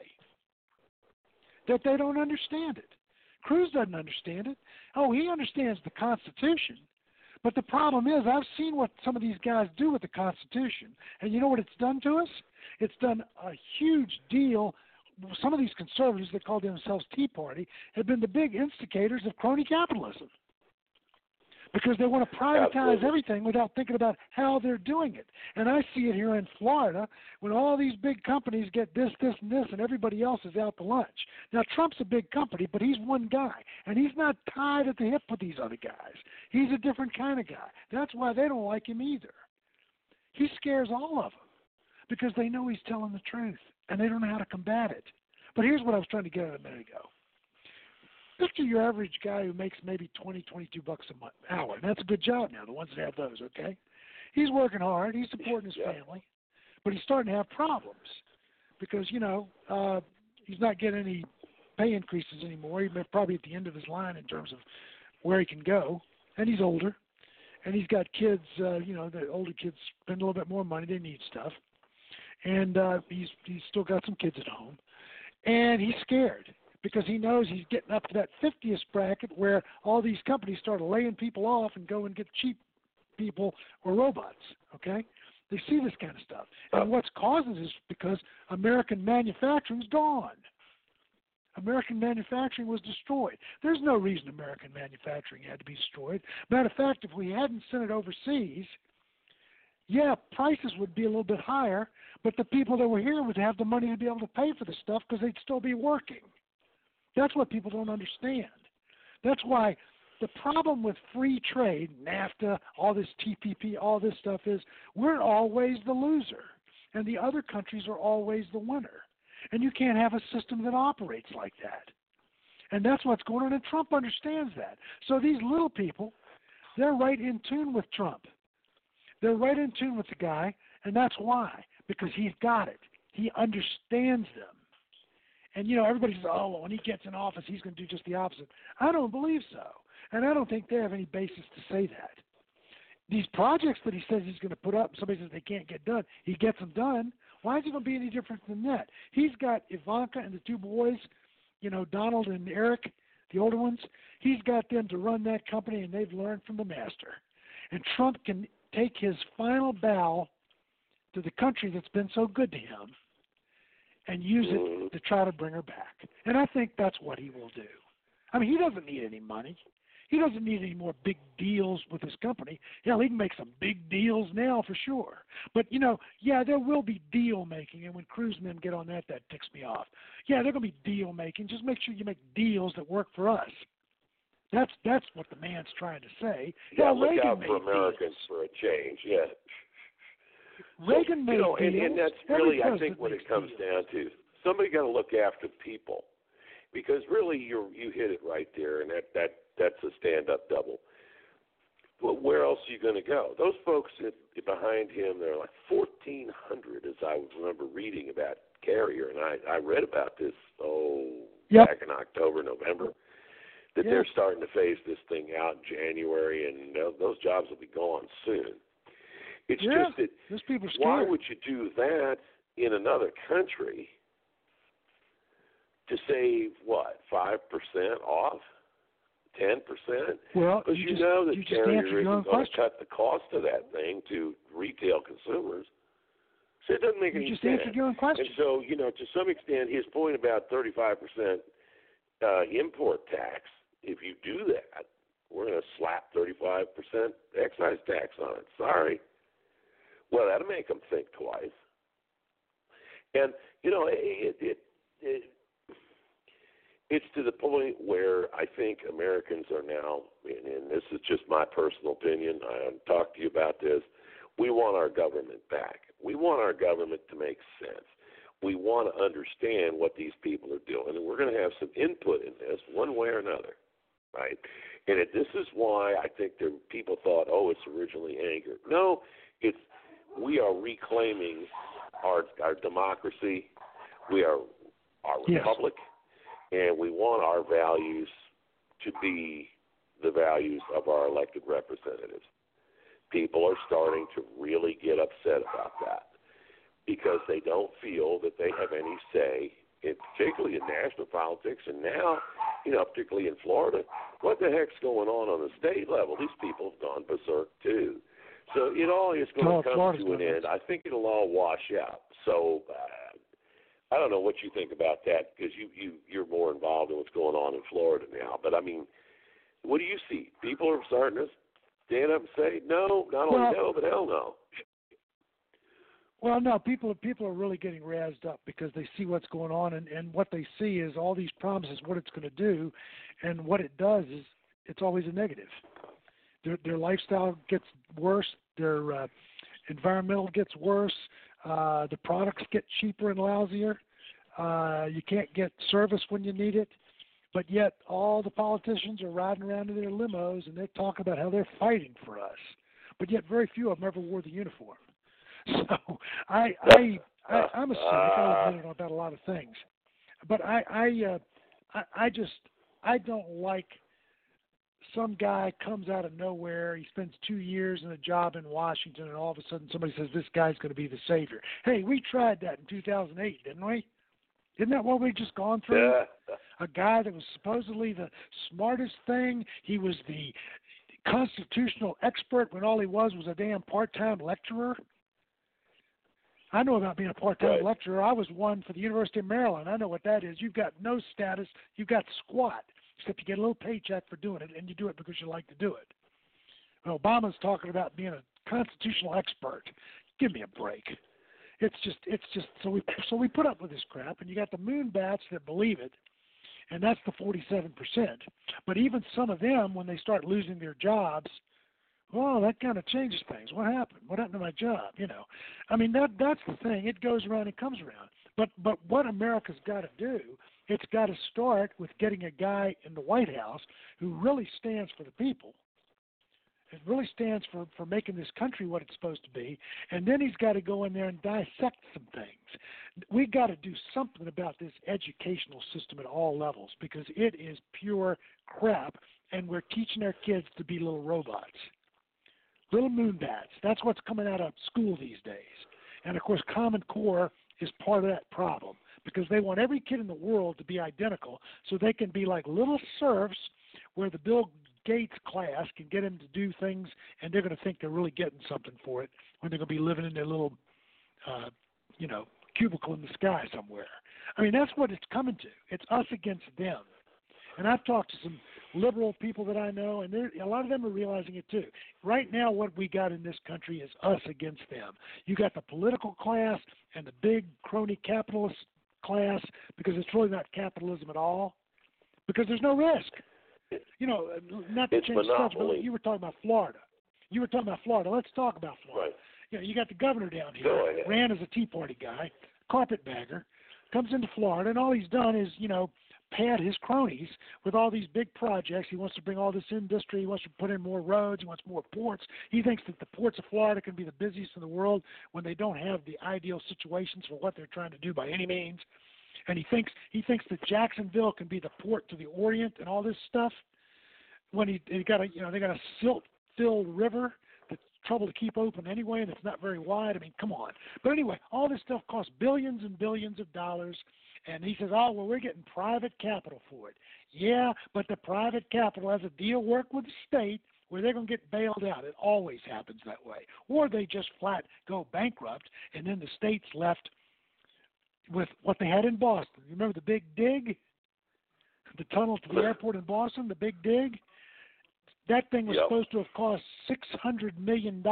that they don't understand it. Cruz doesn't understand it. Oh, he understands the Constitution. But the problem is, I've seen what some of these guys do with the Constitution. And you know what it's done to us? It's done a huge deal. Some of these conservatives that call themselves Tea Party have been the big instigators of crony capitalism. Because they want to privatize everything without thinking about how they're doing it. And I see it here in Florida when all these big companies get this, this, and this, and everybody else is out to lunch. Now, Trump's a big company, but he's one guy. And he's not tied at the hip with these other guys. He's a different kind of guy. That's why they don't like him either. He scares all of them because they know he's telling the truth, and they don't know how to combat it. But here's what I was trying to get at a minute ago. Picture your average guy who makes maybe $20, $22 an hour. And that's a good job now, the ones that have those, okay? He's working hard. He's supporting his family. But he's starting to have problems because, he's not getting any pay increases anymore. He's probably at the end of his line in terms of where he can go. And he's older. And he's got kids, the older kids spend a little bit more money. They need stuff. And he's still got some kids at home. And he's scared. because he knows he's getting up to that 50th bracket where all these companies start laying people off and go and get cheap people or robots, okay? They see this kind of stuff. And what's causing this is because American manufacturing's gone. American manufacturing was destroyed. There's no reason American manufacturing had to be destroyed. Matter of fact, if we hadn't sent it overseas, yeah, prices would be a little bit higher, but the people that were here would have the money to be able to pay for the stuff because they'd still be working. That's what people don't understand. That's why the problem with free trade, NAFTA, all this TPP, all this stuff is we're always the loser, and the other countries are always the winner. And you can't have a system that operates like that. And that's what's going on, and Trump understands that. So these little people, they're right in tune with Trump. They're right in tune with the guy, and that's why, because he's got it. He understands them. And, you know, everybody says, oh, well, when he gets in office, he's going to do just the opposite. I don't believe so. And I don't think they have any basis to say that. These projects that he says he's going to put up, somebody says they can't get done, he gets them done. Why is it going to be any different than that? He's got Ivanka and the two boys, you know, Donald and Eric, the older ones. He's got them to run that company, and they've learned from the master. And Trump can take his final bow to the country that's been so good to him and use it to try to bring her back. And I think that's what he will do. I mean, he doesn't need any money. He doesn't need any more big deals with his company. Hell, he can make some big deals now for sure. But, you know, yeah, there will be deal making, and when cruise men get on that, that ticks me off. Yeah, they're going to be deal making. Just make sure you make deals that work for us. That's what the man's trying to say. Yeah, yeah, look Reagan out for Americans deals. for a change, yeah. Reagan made deals. And that's really, I think, what makes it comes deals. down to. Somebody got to look after people, because really, you hit it right there, and that's a stand-up double. Well, where else are you going to go? Those folks behind him, they're like 1,400, as I remember reading about Carrier, and I read about this back in October, November, that they're starting to phase this thing out in January, and those jobs will be gone soon. It's just that those people are scared. Why would you do that in another country to save, 5% off? 10%? Well, because you know that Carrier isn't going to question. cut the cost of that thing to retail consumers. So it doesn't make any sense. You just answered your own question. And so, you know, to some extent, his point about 35% import tax, if you do that, we're going to slap 35% excise tax on it. Sorry. Well, that'll make them think twice. And, you know, it's to the point where I think Americans are now, and this is just my personal opinion, I talked to you about this, we want our government back. We want our government to make sense. We want to understand what these people are doing, and we're going to have some input in this one way or another, right? And this is why I think people thought, it's originally anger. No, we are reclaiming our democracy. We are our republic. And we want our values to be the values of our elected representatives. People are starting to really get upset about that because they don't feel that they have any say, particularly in national politics. And now, you know, particularly in Florida, what the heck's going on the state level? These people have gone berserk too. So it all is going to come to an end. I think it'll all wash out. So I don't know what you think about that because you're more involved in what's going on in Florida now. But, I mean, what do you see? People are starting to stand up and say, no, not only no, but hell no. Well, no, people are really getting razzed up because they see what's going on, and what they see is all these promises, what it's going to do, and what it does is it's always a negative. Their lifestyle gets worse. Their environmental gets worse. The products get cheaper and lousier. You can't get service when you need it. But yet all the politicians are riding around in their limos, and they talk about how they're fighting for us. But yet very few of them ever wore the uniform. So I'm a cynic. I admit it about a lot of things. But I don't like some guy comes out of nowhere, he spends 2 years in a job in Washington, and all of a sudden somebody says this guy's going to be the savior. Hey, we tried that in 2008, didn't we? Isn't that what we just gone through? a guy that was supposedly the smartest thing. He was the constitutional expert when all he was a damn part-time lecturer. I know about being a part-time lecturer. I was one for the University of Maryland. I know what that is. You've got no status. You've got squat, except you get a little paycheck for doing it, and you do it because you like to do it. Well, Obama's talking about being a constitutional expert. Give me a break. It's just so we put up with this crap, and you got the moonbats that believe it, and that's the 47%. But even some of them, when they start losing their jobs, well, that kind of changes things. What happened? What happened to my job? You know, I mean that's the thing. It goes around and comes around. But what America's got to do, it's got to start with getting a guy in the White House who really stands for the people. It really stands for making this country what it's supposed to be, and then he's got to go in there and dissect some things. We got to do something about this educational system at all levels because it is pure crap, and we're teaching our kids to be little robots, little moonbats. That's what's coming out of school these days. And, of course, Common Core is part of that problem because they want every kid in the world to be identical so they can be like little serfs where the Bill Gates class can get them to do things, and they're going to think they're really getting something for it when they're going to be living in their little, cubicle in the sky somewhere. I mean, that's what it's coming to. It's us against them. And I've talked to some liberal people that I know, and a lot of them are realizing it too. Right now, what we got in this country is us against them. You got the political class and the big crony capitalist class because it's really not capitalism at all because there's no risk. You know, not to change subject, but you were talking about Florida. Let's talk about Florida. Right. You know, you got the governor down here, ran as a Tea Party guy, carpetbagger, comes into Florida, and all he's done is, pad his cronies with all these big projects. He wants to bring all this industry. He wants to put in more roads. He wants more ports. He thinks that the ports of Florida can be the busiest in the world when they don't have the ideal situations for what they're trying to do by any means. And he thinks that Jacksonville can be the port to the Orient and all this stuff. When they got a silt-filled river that's trouble to keep open anyway, and it's not very wide. I mean, come on. But anyway, all this stuff costs billions and billions of dollars. And he says, we're getting private capital for it. Yeah, but the private capital has a deal work with the state where they're going to get bailed out. It always happens that way. Or they just flat go bankrupt, and then the state's left with what they had in Boston. You remember the Big Dig? The tunnel to the airport in Boston, the Big Dig? That thing was supposed to have cost $600 million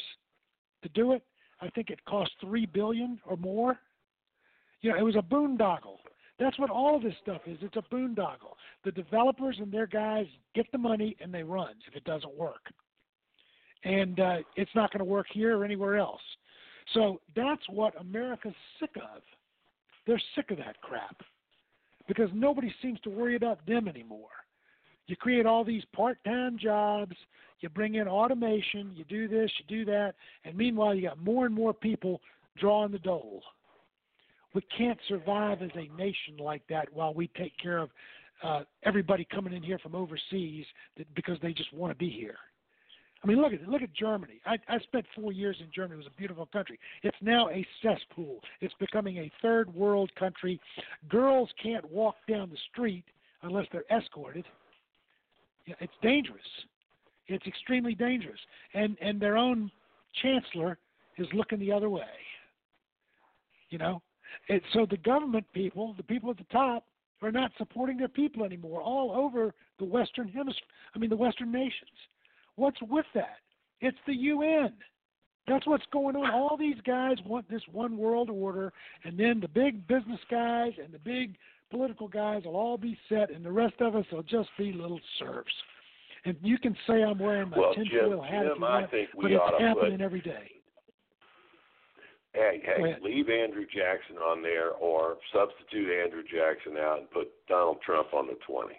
to do it. I think it cost $3 billion or more. It was a boondoggle. That's what all of this stuff is. It's a boondoggle. The developers and their guys get the money and they run if it doesn't work. And it's not going to work here or anywhere else. So that's what America's sick of. They're sick of that crap because nobody seems to worry about them anymore. You create all these part-time jobs, you bring in automation, you do this, you do that, and meanwhile you got more and more people drawing the dole. We can't survive as a nation like that while we take care of everybody coming in here from overseas because they just want to be here. I mean, look at Germany. I spent 4 years in Germany. It was a beautiful country. It's now a cesspool. It's becoming a third world country. Girls can't walk down the street unless they're escorted. It's dangerous. It's extremely dangerous. And their own chancellor is looking the other way. So the government people, the people at the top, are not supporting their people anymore all over the Western Hemisphere. The Western nations. What's with that? It's the UN. That's what's going on. All these guys want this one world order, and then the big business guys and the big political guys will all be set, and the rest of us will just be little serfs. And you can say I'm wearing my tinfoil hat if you want, but it's happening every day. Hey, leave Andrew Jackson on there or substitute Andrew Jackson out and put Donald Trump on the 20.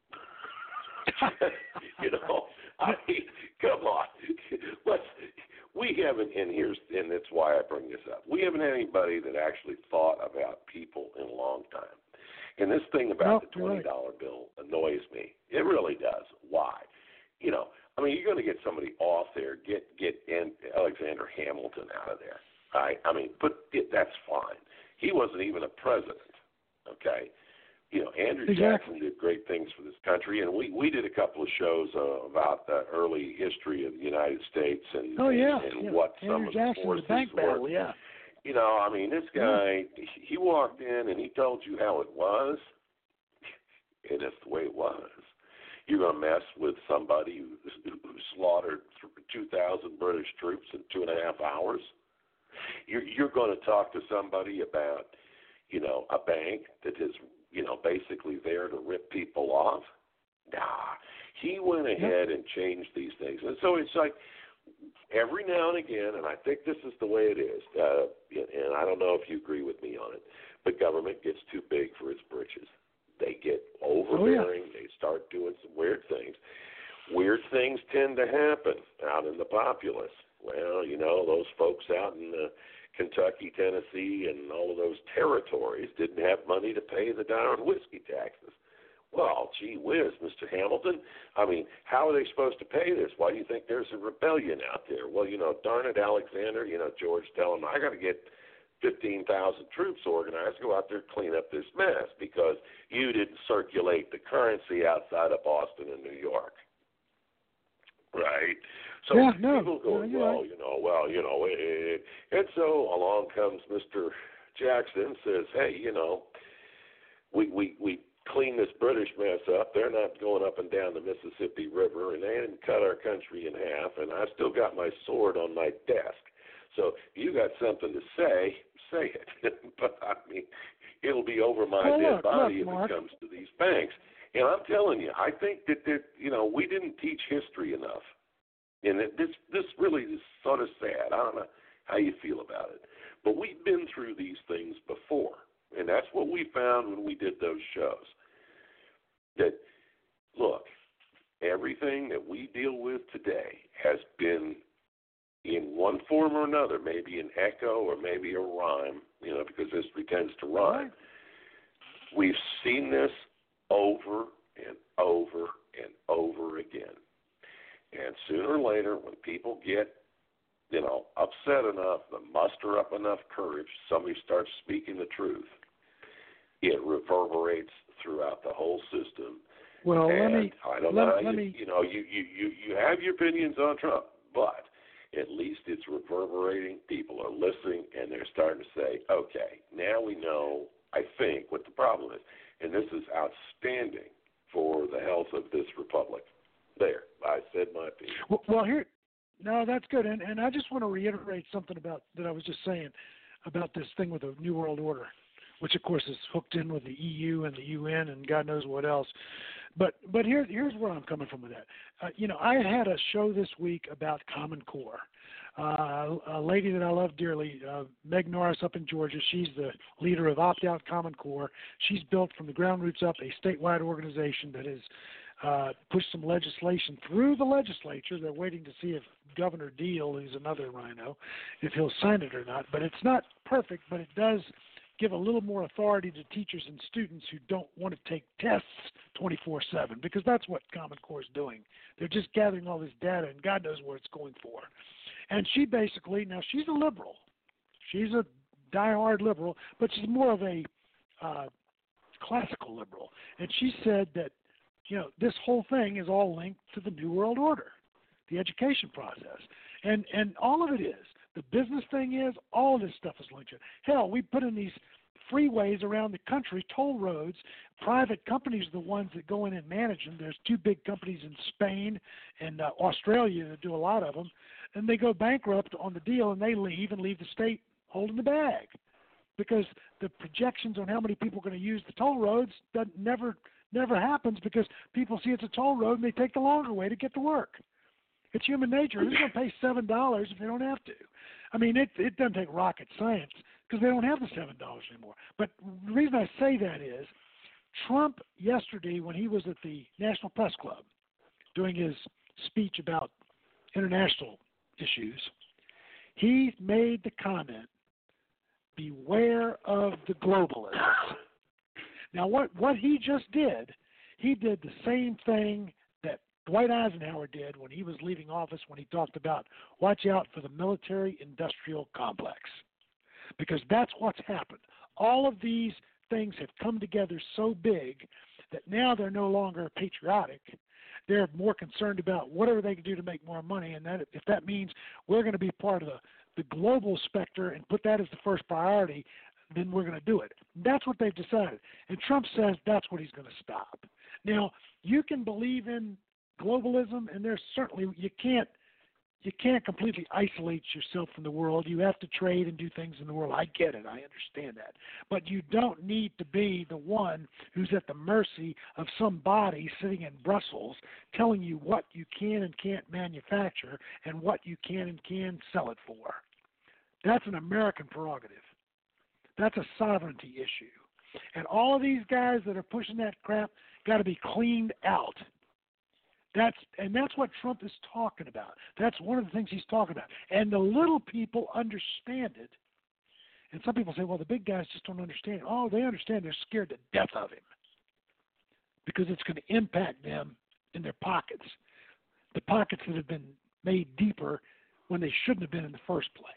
I mean, come on. We haven't, and that's why I bring this up. We haven't had anybody that actually thought about people in a long time. And this thing about the $20 bill annoys me. It really does. Why? You're going to get somebody off there, get Alexander Hamilton out of there. Right? But that's fine. He wasn't even a president, okay? Andrew Exactly. Jackson did great things for this country, and we did a couple of shows about the early history of the United States and what some Andrew of the Jackson, forces the bank were. battle, yeah. This guy, he walked in and he told you how it was, and it's the way it was. You're going to mess with somebody who slaughtered 2,000 British troops in 2.5 hours? You're going to talk to somebody about, a bank that is, basically there to rip people off? Nah. He went ahead and changed these things. And so it's like every now and again, and I think this is the way it is, and I don't know if you agree with me on it, but government gets too big for its britches. They get overbearing. They start doing some weird things. Weird things tend to happen out in the populace. Well, those folks out in Kentucky, Tennessee, and all of those territories didn't have money to pay the darn whiskey taxes. Well, gee whiz, Mr. Hamilton. How are they supposed to pay this? Why do you think there's a rebellion out there? Well, darn it, Alexander, George tell him, I got to get 15,000 troops organized, go out there and clean up this mess because you didn't circulate the currency outside of Boston and New York. Right? So people go, and so along comes Mr. Jackson and says, hey, we clean this British mess up. They're not going up and down the Mississippi River, and they didn't cut our country in half, and I still got my sword on my desk. So you got something to say it. But, it'll be over my dead body if it comes to these banks. And I'm telling you, I think that we didn't teach history enough. And this really is sort of sad. I don't know how you feel about it. But we've been through these things before. And that's what we found when we did those shows. That, look, everything that we deal with today has been in one form or another, maybe an echo or maybe a rhyme, because history tends to rhyme. Right. We've seen this over and over and over again. And sooner or later, when people get, upset enough, they muster up enough courage, somebody starts speaking the truth, it reverberates throughout the whole system. Well, you have your opinions on Trump, but at least it's reverberating. People are listening, and they're starting to say, okay, now we know, I think, what the problem is. And this is outstanding for the health of this republic. There, I said my opinion. Well, that's good. And I just want to reiterate something about that I was just saying about this thing with the New World Order, which, of course, is hooked in with the EU and the UN and God knows what else. But here's where I'm coming from with that. I had a show this week about Common Core. A lady that I love dearly, Meg Norris up in Georgia, she's the leader of Opt-Out Common Core. She's built from the ground roots up a statewide organization that has pushed some legislation through the legislature. They're waiting to see if Governor Deal, who's another rhino, if he'll sign it or not. But it's not perfect, but it does give a little more authority to teachers and students who don't want to take tests 24/7, because that's what Common Core is doing. They're just gathering all this data, and God knows where it's going for. And she basically, now she's a liberal. She's a diehard liberal, but she's more of a classical liberal. And she said that, this whole thing is all linked to the New World Order, the education process. And all of it is. The business thing is, all of this stuff is linked to it. Hell, we put in these freeways around the country, toll roads. Private companies are the ones that go in and manage them. There's two big companies in Spain and Australia that do a lot of them. And they go bankrupt on the deal, and they leave the state holding the bag. Because the projections on how many people are going to use the toll roads never happens, because people see it's a toll road and they take the longer way to get to work. It's human nature. Who's going to pay $7 if they don't have to? It doesn't take rocket science, because they don't have the $7 anymore. But the reason I say that is Trump yesterday, when he was at the National Press Club doing his speech about international issues, he made the comment, beware of the globalists. Now, what he just did, he did the same thing that Dwight Eisenhower did when he was leaving office, when he talked about watch out for the military-industrial complex, because that's what's happened. All of these things have come together so big that now they're no longer patriotic. They're more concerned about whatever they can do to make more money, and that if that means we're going to be part of the global specter and put that as the first priority, then we're going to do it. That's what they've decided. And Trump says that's what he's going to stop. Now, you can believe in globalism, and there's certainly you can't completely isolate yourself from the world. You have to trade and do things in the world. I get it. I understand that. But you don't need to be the one who's at the mercy of somebody sitting in Brussels telling you what you can and can't manufacture and what you can and can sell it for. That's an American prerogative. That's a sovereignty issue. And all of these guys that are pushing that crap got to be cleaned out. That's what Trump is talking about. That's one of the things he's talking about. And the little people understand it. And some people say, well, the big guys just don't understand it. Oh, they understand. They're scared to death of him because it's going to impact them in their pockets, the pockets that have been made deeper when they shouldn't have been in the first place.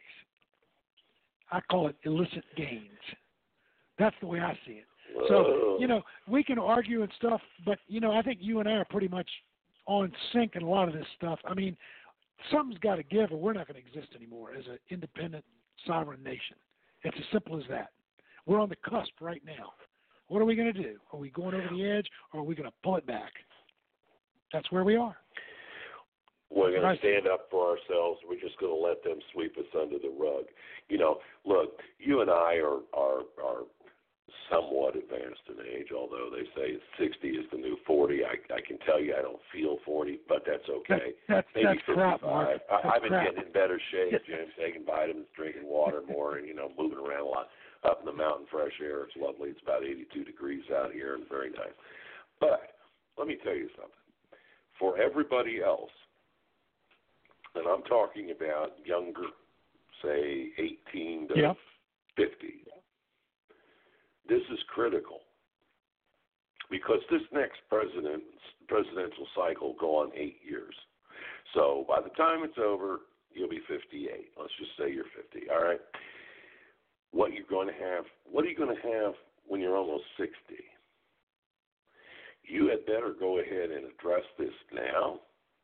I call it illicit gains. That's the way I see it. So, we can argue and stuff, but, I think you and I are pretty much on sync in a lot of this stuff. I mean, something's got to give or we're not going to exist anymore as an independent, sovereign nation. It's as simple as that. We're on the cusp right now. What are we going to do? Are we going over the edge or are we going to pull it back? That's where we are. We're going to stand up for ourselves. We're just going to let them sweep us under the rug. Look, you and I are somewhat advanced in age, although they say 60 is the new 40. I can tell you I don't feel 40, but that's okay. Maybe that's 55. crap, Mark. I've been getting in better shape, Jim, taking vitamins, drinking water more, and, moving around a lot. Up in the mountain, fresh air. It's lovely. It's about 82 degrees out here and very nice. But let me tell you something. For everybody else, and I'm talking about younger, say 18 to 50, this is critical because this next presidential cycle will go on 8 years. So by the time it's over, you'll be 58. Let's just say you're 50, all right? What are you going to have when you're almost 60? You had better go ahead and address this now.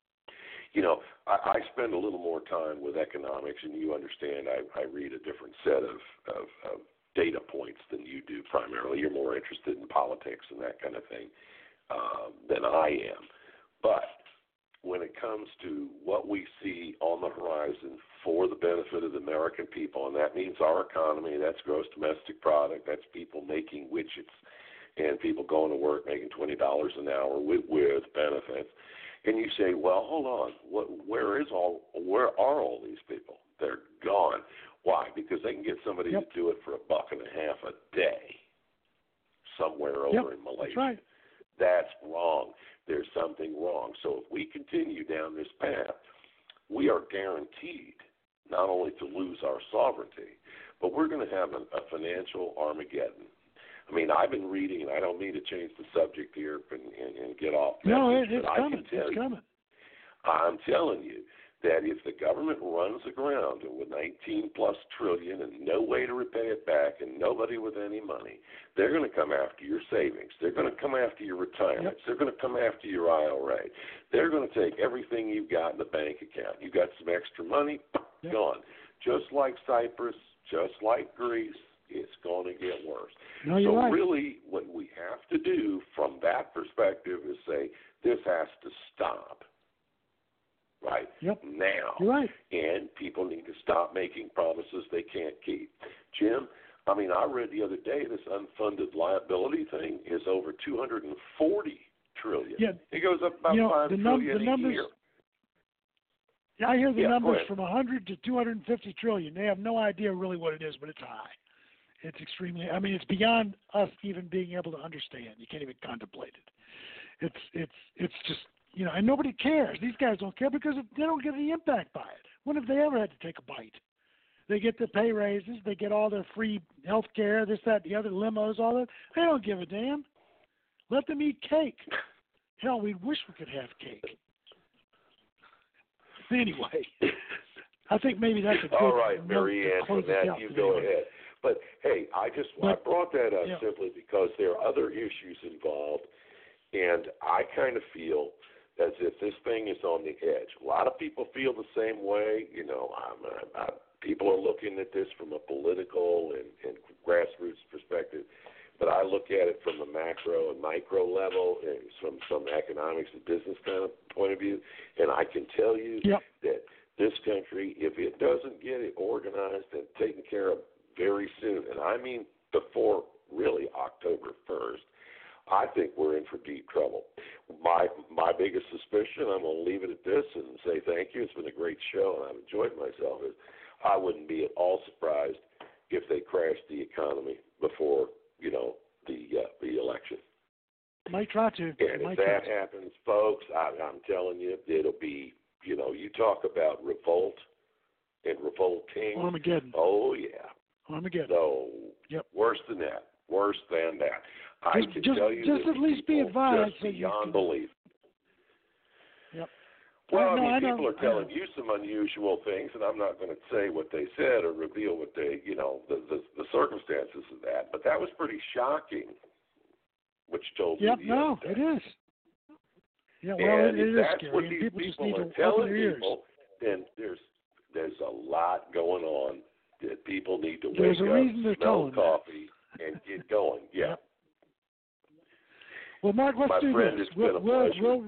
I spend a little more time with economics, and you understand I read a different set of data points than you do primarily. You're more interested in politics and that kind of thing than I am. But when it comes to what we see on the horizon for the benefit of the American people, and that means our economy, that's gross domestic product, that's people making widgets and people going to work making $20 an hour with benefits. And you say, well, hold on, where are all these people? They're gone. Why? Because they can get somebody to do it for $1.50 a day somewhere over in Malaysia. That's right. That's wrong. There's something wrong. So if we continue down this path, we are guaranteed not only to lose our sovereignty, but we're going to have a financial Armageddon. I mean, I've been reading, and I don't mean to change the subject here and get off. No, it's coming. It's coming. I'm telling you that if the government runs aground with $19+ trillion and no way to repay it back and nobody with any money, they're going to come after your savings. They're going to come after your retirements. They're going to come after your IRA. They're going to take everything you've got in the bank account. You got some extra money, gone. Just like Cyprus, just like Greece, it's going to get worse. No, you're right. Really, what we have to do from that perspective is say this has to stop. Right? Now. You're right. And people need to stop making promises they can't keep. Jim, I read the other day this unfunded liability thing is over $240 trillion. Yeah. It goes up about $5 trillion a year. Yeah, I hear the numbers from 100 to 250 trillion. They have no idea really what it is, but it's high. It's extremely. It's beyond us even being able to understand. You can't even contemplate it. It's just. And nobody cares. These guys don't care because they don't get any impact by it. When have they ever had to take a bite? They get their pay raises. They get all their free health care, this, that, the other, limos, all that. They don't give a damn. Let them eat cake. Hell, we wish we could have cake. Anyway, I think maybe that's a good all right, note Mary to Ann, close from that, out you today. go ahead. But hey, I brought that up simply because there are other issues involved, and I kind of feel as if this thing is on the edge. A lot of people feel the same way. You know, people are looking at this from a political and grassroots perspective, but I look at it from a macro and micro level, and from some economics and business kind of point of view, and I can tell you that this country, if it doesn't get it organized and taken care of very soon, and I mean before really October 1st, I think we're in for deep trouble. My biggest suspicion, I'm going to leave it at this and say thank you. It's been a great show, and I've enjoyed myself. Is I wouldn't be at all surprised if they crashed the economy before, you know, the election. Might try to. And if that happens, folks, I'm telling you, it'll be, you know, you talk about revolt and revolting. Armageddon. Oh, yeah. Armageddon. No, worse than that. Worse than that. I can tell you just that at least be advised. Just beyond belief. Yep. Well, people are telling you some unusual things, and I'm not going to say what they said or reveal what they, you know, the circumstances of that. But that was pretty shocking. Which told me the other day. It is. Yeah, well, and it is that's scary. what And these people just people need are to telling open their ears. people, then there's a lot going on that people need to There's wake a reason up, they're smell telling coffee, and get going. Yeah. Yep. Well, Mark, let's do friend, this. It's been a pleasure.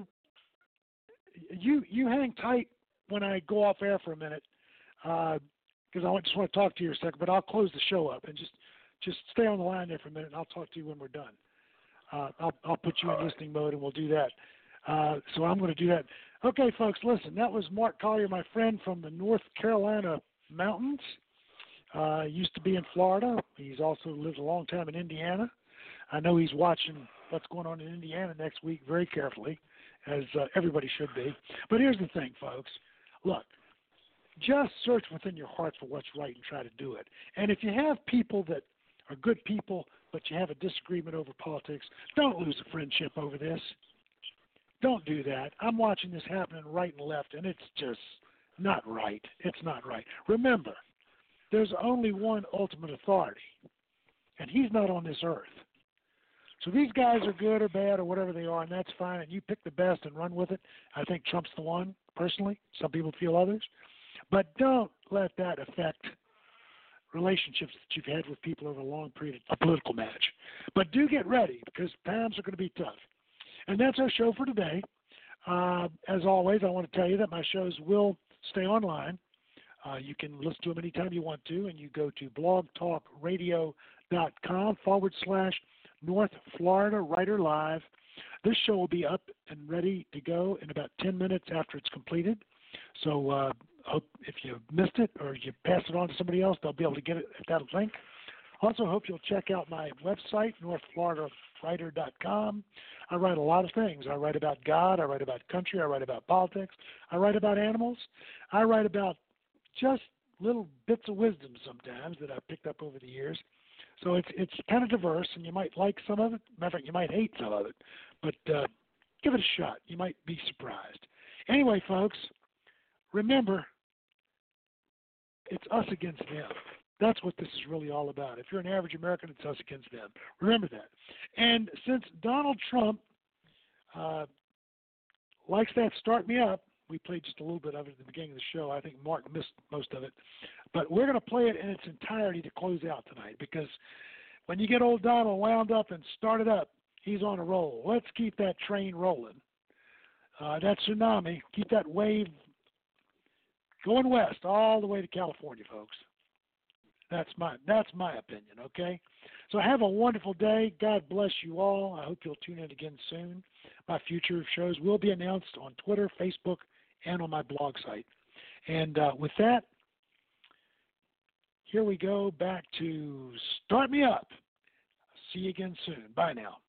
You hang tight when I go off air for a minute, because I just want to talk to you a second. But I'll close the show up and just stay on the line there for a minute, and I'll talk to you when we're done. I'll put you in listening mode, and we'll do that. So I'm going to do that. Okay, folks, listen. That was Mark Collier, my friend from the North Carolina mountains. Used to be in Florida. He's also lived a long time in Indiana. I know he's watching what's going on in Indiana next week very carefully, as everybody should be. But here's the thing, folks. Look, just search within your heart for what's right and try to do it. And if you have people that are good people, but you have a disagreement over politics, don't lose a friendship over this. Don't do that. I'm watching this happening right and left, and it's just not right. It's not right. Remember, there's only one ultimate authority, and he's not on this earth. So these guys are good or bad or whatever they are, and that's fine, and you pick the best and run with it. I think Trump's the one, personally. Some people feel others. But don't let that affect relationships that you've had with people over a long period of a political match. But do get ready, because times are going to be tough. And that's our show for today. As always, I want to tell you that my shows will stay online. You can listen to them anytime you want to, and you go to blogtalkradio.com/North Florida Writer Live. This show will be up and ready to go in about 10 minutes after it's completed. So hope if you missed it or you pass it on to somebody else, they'll be able to get it at that link. Also, hope you'll check out my website, northfloridawriter.com. I write a lot of things. I write about God. I write about country. I write about politics. I write about animals. I write about just little bits of wisdom sometimes that I've picked up over the years. So it's kind of diverse, and you might like some of it. Matter of fact, you might hate some of it. But give it a shot. You might be surprised. Anyway, folks, remember, it's us against them. That's what this is really all about. If you're an average American, it's us against them. Remember that. And since Donald Trump likes that Start Me Up, we played just a little bit of it at the beginning of the show. I think Mark missed most of it. But we're going to play it in its entirety to close out tonight, because when you get old Donald wound up and started up, he's on a roll. Let's keep that train rolling. That tsunami, keep that wave going west all the way to California, folks. That's my opinion, okay? So have a wonderful day. God bless you all. I hope you'll tune in again soon. My future shows will be announced on Twitter, Facebook, and on my blog site. And with that, here we go back to Start Me Up. See you again soon. Bye now.